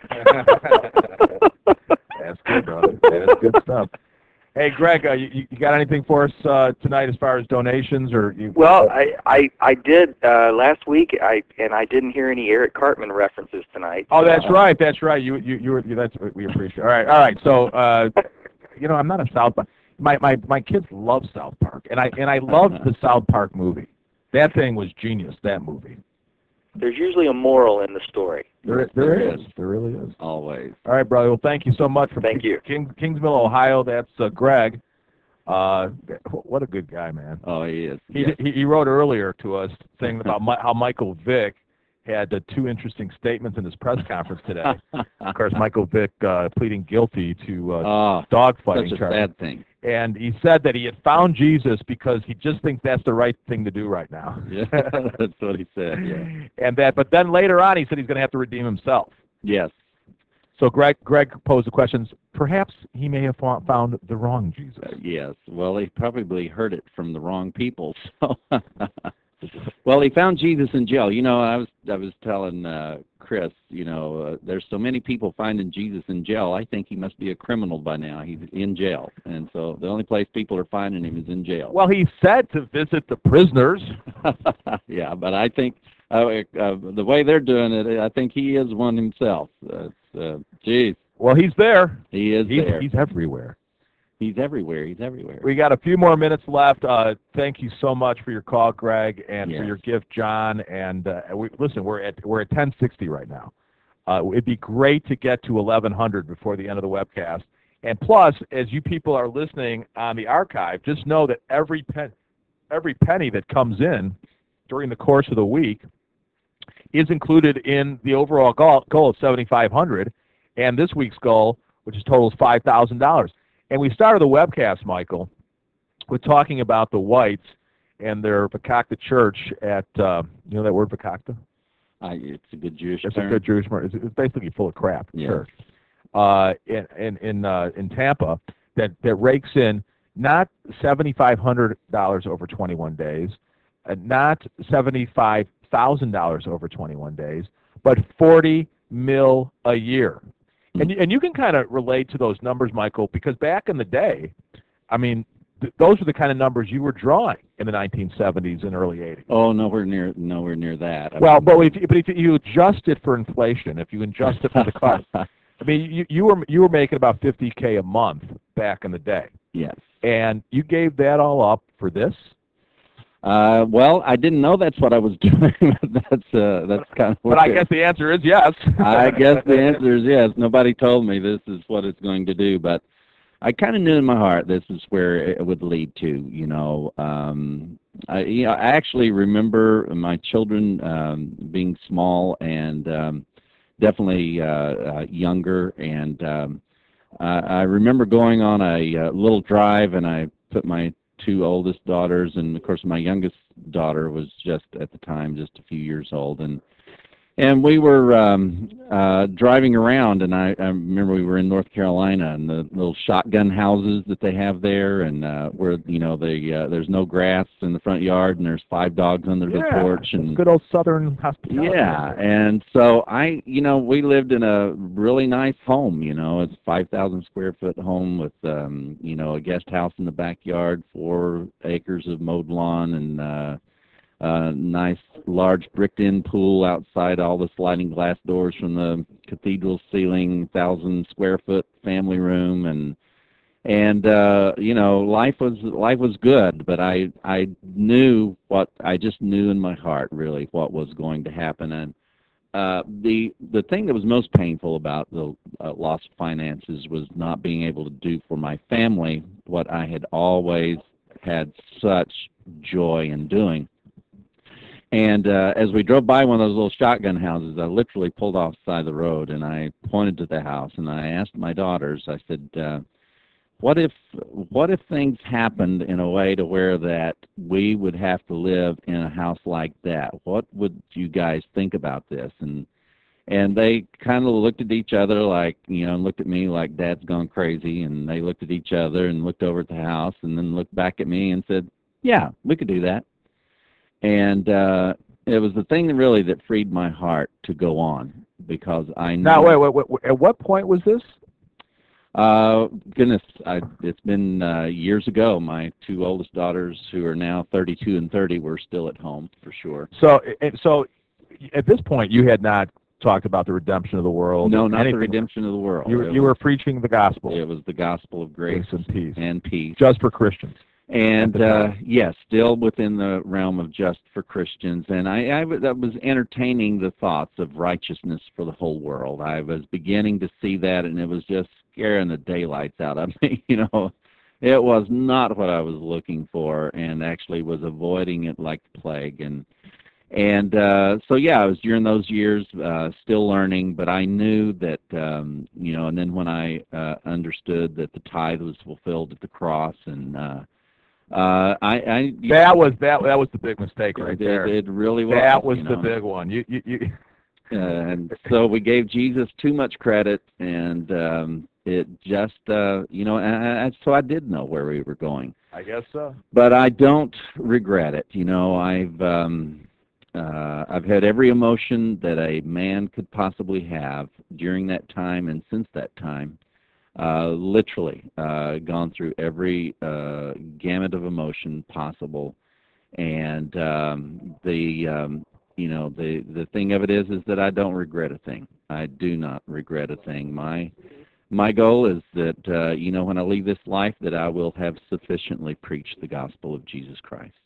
That's good, brother. That is good stuff. Hey, Greg, uh, you, you got anything for us uh, tonight as far as donations, or you? Well, I I, I did uh, last week. I and I didn't hear any Eric Cartman references tonight. Oh, that's right. That's right. You you you. were- you that's what we appreciate. All right, all right. So, uh, you know, I'm not a South Park. My my my kids love South Park, and I and I love the South Park movie. That thing was genius. That movie. There's usually a moral in the story. There there is. There really is. Always. All right, brother. Well, thank you so much for Thank you. King, Kingsville, Ohio. That's uh, Greg. Uh, what a good guy, man. Oh, he is. He, Yes. he he wrote earlier to us saying about Mi- how Michael Vick had uh, two interesting statements in his press conference today. Of course, Michael Vick uh, pleading guilty to uh, Oh, dogfighting such a charges. sad thing. And he said that he had found Jesus because he just thinks that's the right thing to do right now. Yeah, that's what he said. Yeah. And that, but then later on, he said he's going to have to redeem himself. Yes. So Greg, Greg posed the questions. Perhaps he may have fo- found the wrong Jesus. Uh, yes. Well, he probably heard it from the wrong people. So, well, he found Jesus in jail. You know, I was I was telling uh, Chris. You know, uh, there's so many people finding Jesus in jail. I think he must be a criminal by now. He's in jail, and so the only place people are finding him is in jail. Well, he said to visit the prisoners. Yeah, but I think uh, uh, the way they're doing it, I think he is one himself. Uh, uh, geez, Well, he's there. he is He's, there. he's everywhere. He's everywhere. He's everywhere. We got a few more minutes left. Uh, thank you so much for your call, Greg, and for Yes. your gift, John. And uh, we, listen, we're at we're at ten sixty right now. Uh, it'd be great to get to eleven hundred before the end of the webcast. And plus, as you people are listening on the archive, just know that every pen, every penny that comes in during the course of the week is included in the overall goal, goal of seventy-five hundred, and this week's goal, which is totals five thousand dollars. And we started the webcast, Michael, with talking about the Whites and their Vakakta church at, uh, you know that word Vakakta? I, it's a good Jewish It's term. a good Jewish word. It's, it's basically full of crap Yeah. church. Uh, in in in, uh, in Tampa, that, that rakes in not seventy-five hundred dollars over twenty-one days, uh, not seventy-five thousand dollars over twenty-one days, but forty mil a year. And you, and you can kind of relate to those numbers, Michael, because back in the day, I mean, th- those were the kind of numbers you were drawing in the nineteen seventies and early eighties. Oh, nowhere near, nowhere near that. I Well, mean- but if, but if you adjust it for inflation, if you adjust it for the cost, I mean, you, you were you were making about fifty K a month back in the day, Yes. and you gave that all up for this. Uh, well, I didn't know that's what I was doing. that's uh, that's kind of. But I guess the answer is yes. I guess the answer is yes. Nobody told me this is what it's going to do, but I kind of knew in my heart this is where it would lead to. You know, um, I, you know, I actually remember my children um, being small and um, definitely uh, uh, younger. And um, uh, I remember going on a uh, little drive, and I put my two oldest daughters, and of course my youngest daughter was just at the time just a few years old, and and we were um, uh, driving around, and I, I remember we were in North Carolina, and the little shotgun houses that they have there, and uh, where you know they uh, there's no grass in the front yard, and there's five dogs under Yeah, the porch, and good old Southern hospitality. yeah, and so I, you know, we lived in a really nice home. You know, it's five thousand square foot home with, um, you know, a guest house in the backyard, four acres of mowed lawn, and uh, a nice large bricked-in pool outside. All the sliding glass doors from the cathedral ceiling, thousand square foot family room, and and uh you know life was life was good, but i i knew what I just knew in my heart really what was going to happen. And uh the the thing that was most painful about the uh, loss of finances was not being able to do for my family what I had always had such joy in doing. And uh, as we drove by one of those little shotgun houses, I literally pulled off the side of the road, and I pointed to the house, and I asked my daughters, I said, uh, What if what if things happened in a way to where that we would have to live in a house like that? What would you guys think about this? And and they kind of looked at each other like, you know, and looked at me like Dad's gone crazy, and they looked at each other and looked over at the house and then looked back at me and said, yeah, we could do that. And uh, it was the thing that really that freed my heart to go on, because I know. Now, wait, wait, wait, wait, at what point was this? Uh, goodness, I, it's been uh, years ago. My two oldest daughters, who are now thirty-two and thirty, were still at home for sure. So, and so at this point, you had not talked about the redemption of the world. No, or not anything. the redemption of the world. You, were- It you was- were preaching the gospel. It was the gospel of grace, Grace and peace. and peace. Just for Christians. And at the uh, time. yes, still within the realm of just for Christians. And I, I, was, I was entertaining the thoughts of righteousness for the whole world. I was beginning to see that, and it was just scaring the daylights out of me. You know, it was not what I was looking for, and actually was avoiding it like the plague. And and uh, so yeah, I was during those years uh, still learning, but I knew that um, you know. And then when I uh, understood that the tithe was fulfilled at the cross, and uh, Uh, I, I That was that that was the big mistake right it, there. It really was. That was you the know. big one. You you, you Uh, and so we gave Jesus too much credit, and um, it just, uh, you know, and, and so I did know where we were going. I guess so. But I don't regret it. You know, I've um, uh, I've had every emotion that a man could possibly have during that time and since that time. Uh, literally uh, gone through every uh, gamut of emotion possible, and um, the um, you know the the thing of it is is that I don't regret a thing. I do not regret a thing. My my goal is that uh, you know when I leave this life, that I will have sufficiently preached the gospel of Jesus Christ.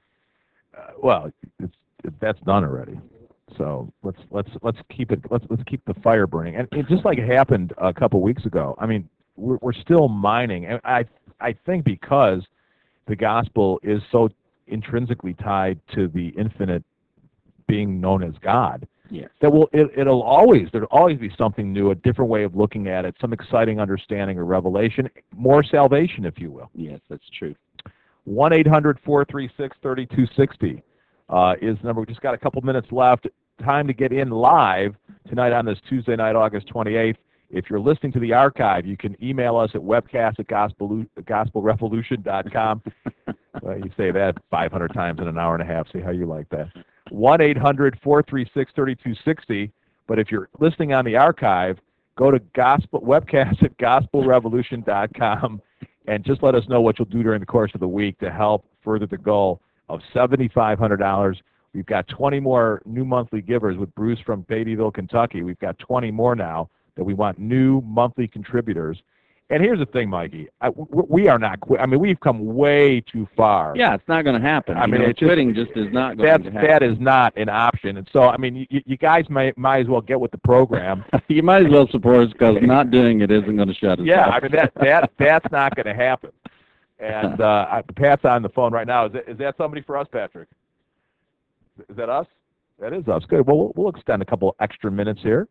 Uh, well, it's, that's done already. So let's let's let's keep it let's let's keep the fire burning. And it, just like it happened a couple weeks ago. I mean, we're we're still mining, and I I think because the gospel is so intrinsically tied to the infinite being known as God. Yes. That will it, it'll always there'll always be something new, a different way of looking at it, some exciting understanding or revelation, more salvation, if you will. Yes, that's true. one eight hundred four three six three two six zero uh, is the number. We just got a couple minutes left. Time to get in live tonight on this Tuesday night, August twenty-eighth. If you're listening to the archive, you can email us at webcast at gospel, gospel revolution dot com. uh, you say that five hundred times in an hour and a half. See how you like that. one eight hundred four three six three two six zero. But if you're listening on the archive, go to gospel webcast at gospel revolution dot com and just let us know what you'll do during the course of the week to help further the goal of seven thousand five hundred dollars. We've got twenty more new monthly givers with Bruce from Beattyville, Kentucky. We've got twenty more now that we want new monthly contributors. And here's the thing, Mikey. I, we are not quit. I mean, we've come way too far. Yeah, it's not going to happen. I You mean, know, it's just- quitting just is not going That's, to happen. that is not an option. And so, I mean, you, you guys may, might as well get with the program. You might as well support us, because not doing it isn't going to shut us Yeah, up. I mean, that, that, that's not going to happen. And uh, I, Pat's on the phone right now. Is that, is that somebody for us, Patrick? Is that us? That is us. Good. Well, we'll, we'll extend a couple extra minutes here.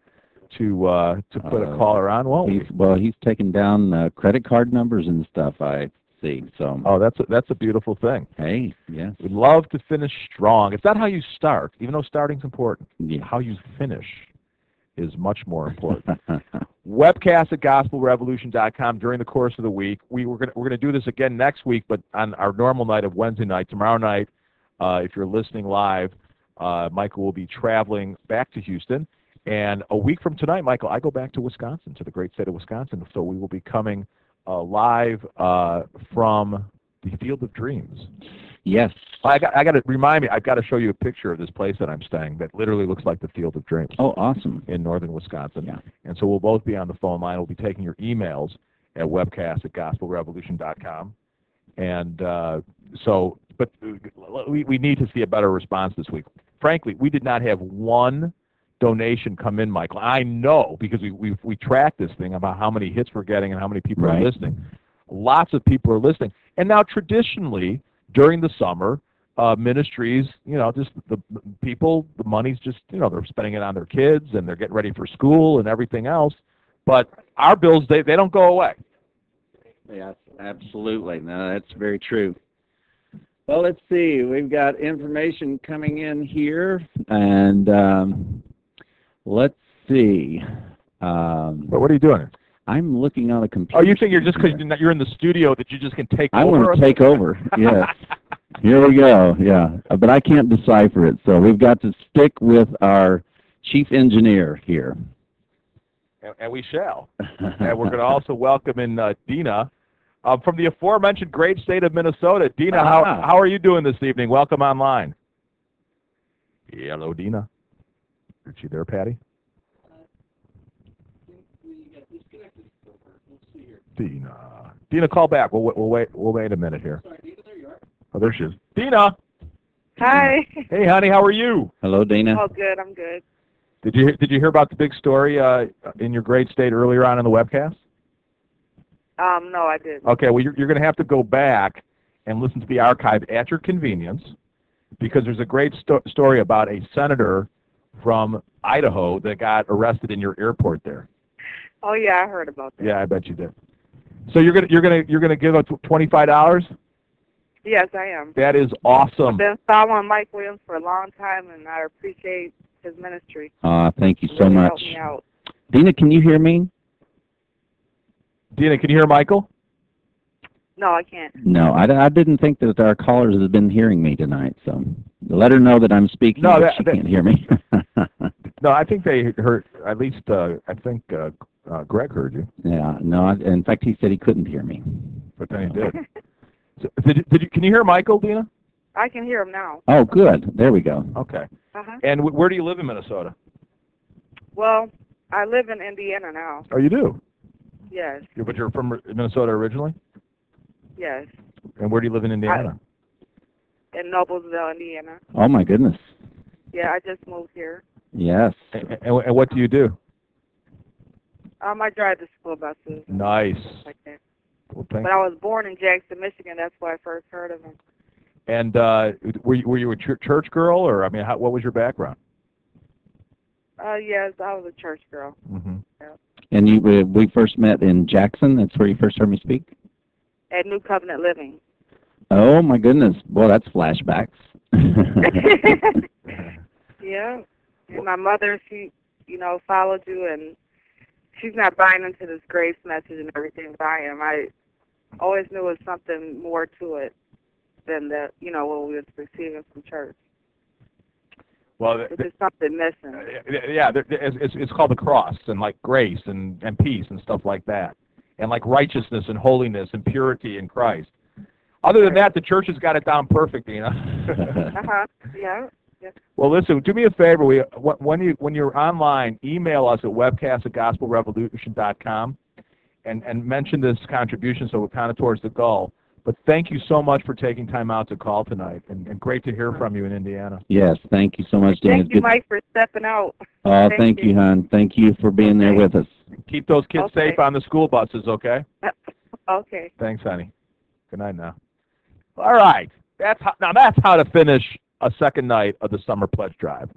to uh, to put a Uh, caller on, won't we? He's, well, he's taking down uh, credit card numbers and stuff, I see. So, Oh, that's a, that's a beautiful thing. hey, yes. We'd love to finish strong. It's not how you start, even though starting's important. Yeah. How you finish is much more important. Webcast at gospel revolution dot com during the course of the week. We we're gonna we're gonna do this again next week, but on our normal night of Wednesday night. Tomorrow night, uh, if you're listening live, uh, Michael will be traveling back to Houston. And a week from tonight, Michael, I go back to Wisconsin, to the great state of Wisconsin. So we will be coming uh, live uh, from the Field of Dreams. Yes. I got, I got to remind me. I've got to show you a picture of this place that I'm staying that literally looks like the Field of Dreams. Oh, awesome. In northern Wisconsin. Yeah. And so we'll both be on the phone line. We'll be taking your emails at webcast at gospel revolution dot com. And uh, so, but we, we need to see a better response this week. Frankly, we did not have one donation come in, Michael. I know because we we we track this thing about how many hits we're getting and how many people Right. are listening. Lots of people are listening. And now traditionally during the summer, uh, ministries, you know, just the, the people, the money's just, you know, they're spending it on their kids and they're getting ready for school and everything else. But our bills, they, they don't go away. Yes, absolutely. No, that's very true. Well, let's see. We've got information coming in here, and um, let's see. Um, But what are you doing? I'm looking on a computer. Oh, you think you're just because you're, you're in the studio that you just can take I over? want to take over, yes. Here we go, yeah. Uh, But I can't decipher it, so we've got to stick with our chief engineer here. And, and we shall. And we're going to also welcome in uh, Dina um, from the aforementioned great state of Minnesota. Dina, how, Ah. how are you doing this evening? Welcome online. Hello, Dina. Is she there, Patty? Dina. Dina, call back. We'll, we'll wait. We'll wait a minute here. Oh, there she is. Dina. Hi. Hey, honey. How are you? Hello, Dana. Oh, good. I'm good. Did you Did you hear about the big story uh, in your great state earlier on in the webcast? Um, no, I didn't. Okay. Well, you're you're going to have to go back and listen to the archive at your convenience, because there's a great sto- story about a senator from Idaho that got arrested in your airport there. Oh, yeah, I heard about that. Yeah, I bet you did. So you're gonna you're gonna you're gonna give us twenty-five dollars? Yes, I am. That is awesome. I've been following Mike Williams for a long time, and I appreciate his ministry. Uh, thank you It so really much. helped me out. Dina, can you hear me? Dina, can you hear Michael? No, I can't. No, I, I didn't think that our callers have been hearing me tonight, so let her know that I'm speaking, No, but that- she that- can't hear me. No, I think they heard. At least uh, I think uh, uh, Greg heard you, Yeah, no, I, in fact, he said he couldn't hear me. but then he did. So, did, you, did you? Can you hear Michael, Dina? I can hear him now. Oh, good. There we go. Okay. Uh-huh. And w- where do you live in Minnesota? Well, I live in Indiana now. Oh, you do. Yes, You're, but you're from Minnesota originally. yes. And where do you live in Indiana? In Noblesville, Indiana. Oh, my goodness. Yeah, I just moved here. Yes. And, and, and what do you do? Um, I drive the school buses. and Nice. stuff like that. Well, thank But I was born in Jackson, Michigan. That's where I first heard of him. And uh, were you, were you a ch- church girl, or I mean, how, what was your background? Uh, yes, I was a church girl. Mm-hmm. And you, we, we first met in Jackson. That's where you first heard me speak? At New Covenant Living. Oh, my goodness. Well, that's flashbacks. Yeah. And my mother, she, you know, followed you, and she's not buying into this grace message and everything that I am. I always knew it was something more to it than the, you know, what we was receiving from church. Well, There's th- just something missing. th- yeah, there- it's, it's it's called the cross, and like grace and, and peace and stuff like that, and like righteousness and holiness and purity in Christ. Other than that, the church has got it down perfect, you know. Uh-huh. Yeah. Well, listen, do me a favor. We wh- when you when you're online, email us at webcast at gospel revolution dot com, and and mention this contribution so we're kind of towards the goal. But thank you so much for taking time out to call tonight, and, and great to hear from you in Indiana. Yes, thank you so much, Dana. Thank you, Mike, for stepping out. Oh, Thank thank you, you. hon. Thank you for being there with us. Keep those kids Okay. safe on the school buses, okay? Okay. Thanks, honey. Good night now. All right. That's how, now that's how to finish a second night of the Summer Pledge Drive.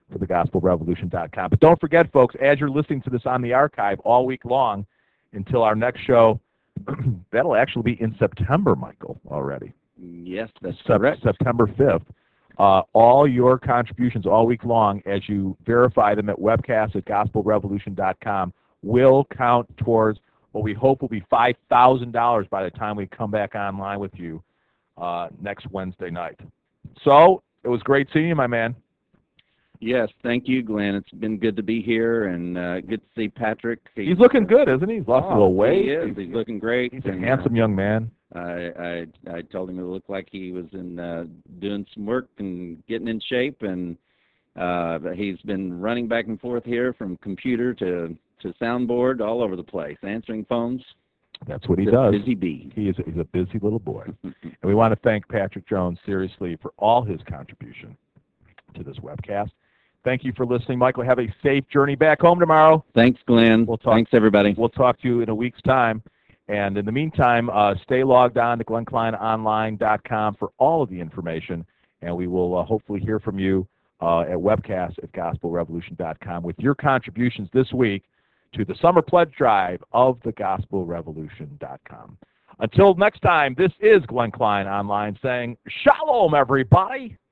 for the gospel revolution dot com. But don't forget, folks, as you're listening to this on the archive all week long until our next show, that'll actually be in September, Michael, already. Yes, that's Sep- correct. September fifth. Uh, all your contributions all week long, as you verify them at webcast at gospel revolution dot com, will count towards what we hope will be five thousand dollars by the time we come back online with you uh, next Wednesday night. So it was great seeing you, my man. Yes, thank you, Glenn. It's been good to be here, and uh, good to see Patrick. He's looking good, isn't he? He's lost Oh, a little weight. He is. He's looking great. He's a and, handsome young man. Uh, I, I I told him it looked like he was in uh, doing some work and getting in shape, and uh, he's been running back and forth here from computer to to soundboard all over the place, answering phones. That's what he Just does. Busy bee. He is he's a busy little boy. And we want to thank Patrick Jones, seriously, for all his contribution to this webcast. Thank you for listening, Michael. Have a safe journey back home tomorrow. Thanks, Glenn. We'll talk, Thanks, everybody. We'll talk to you in a week's time. And in the meantime, uh, stay logged on to glenn klein online dot com for all of the information. And we will uh, hopefully hear from you uh, at webcast at gospel revolution dot com with your contributions this week to the Summer Pledge Drive of the gospel revolution dot com. Until next time, this is Glenn Klein Online saying, Shalom, everybody.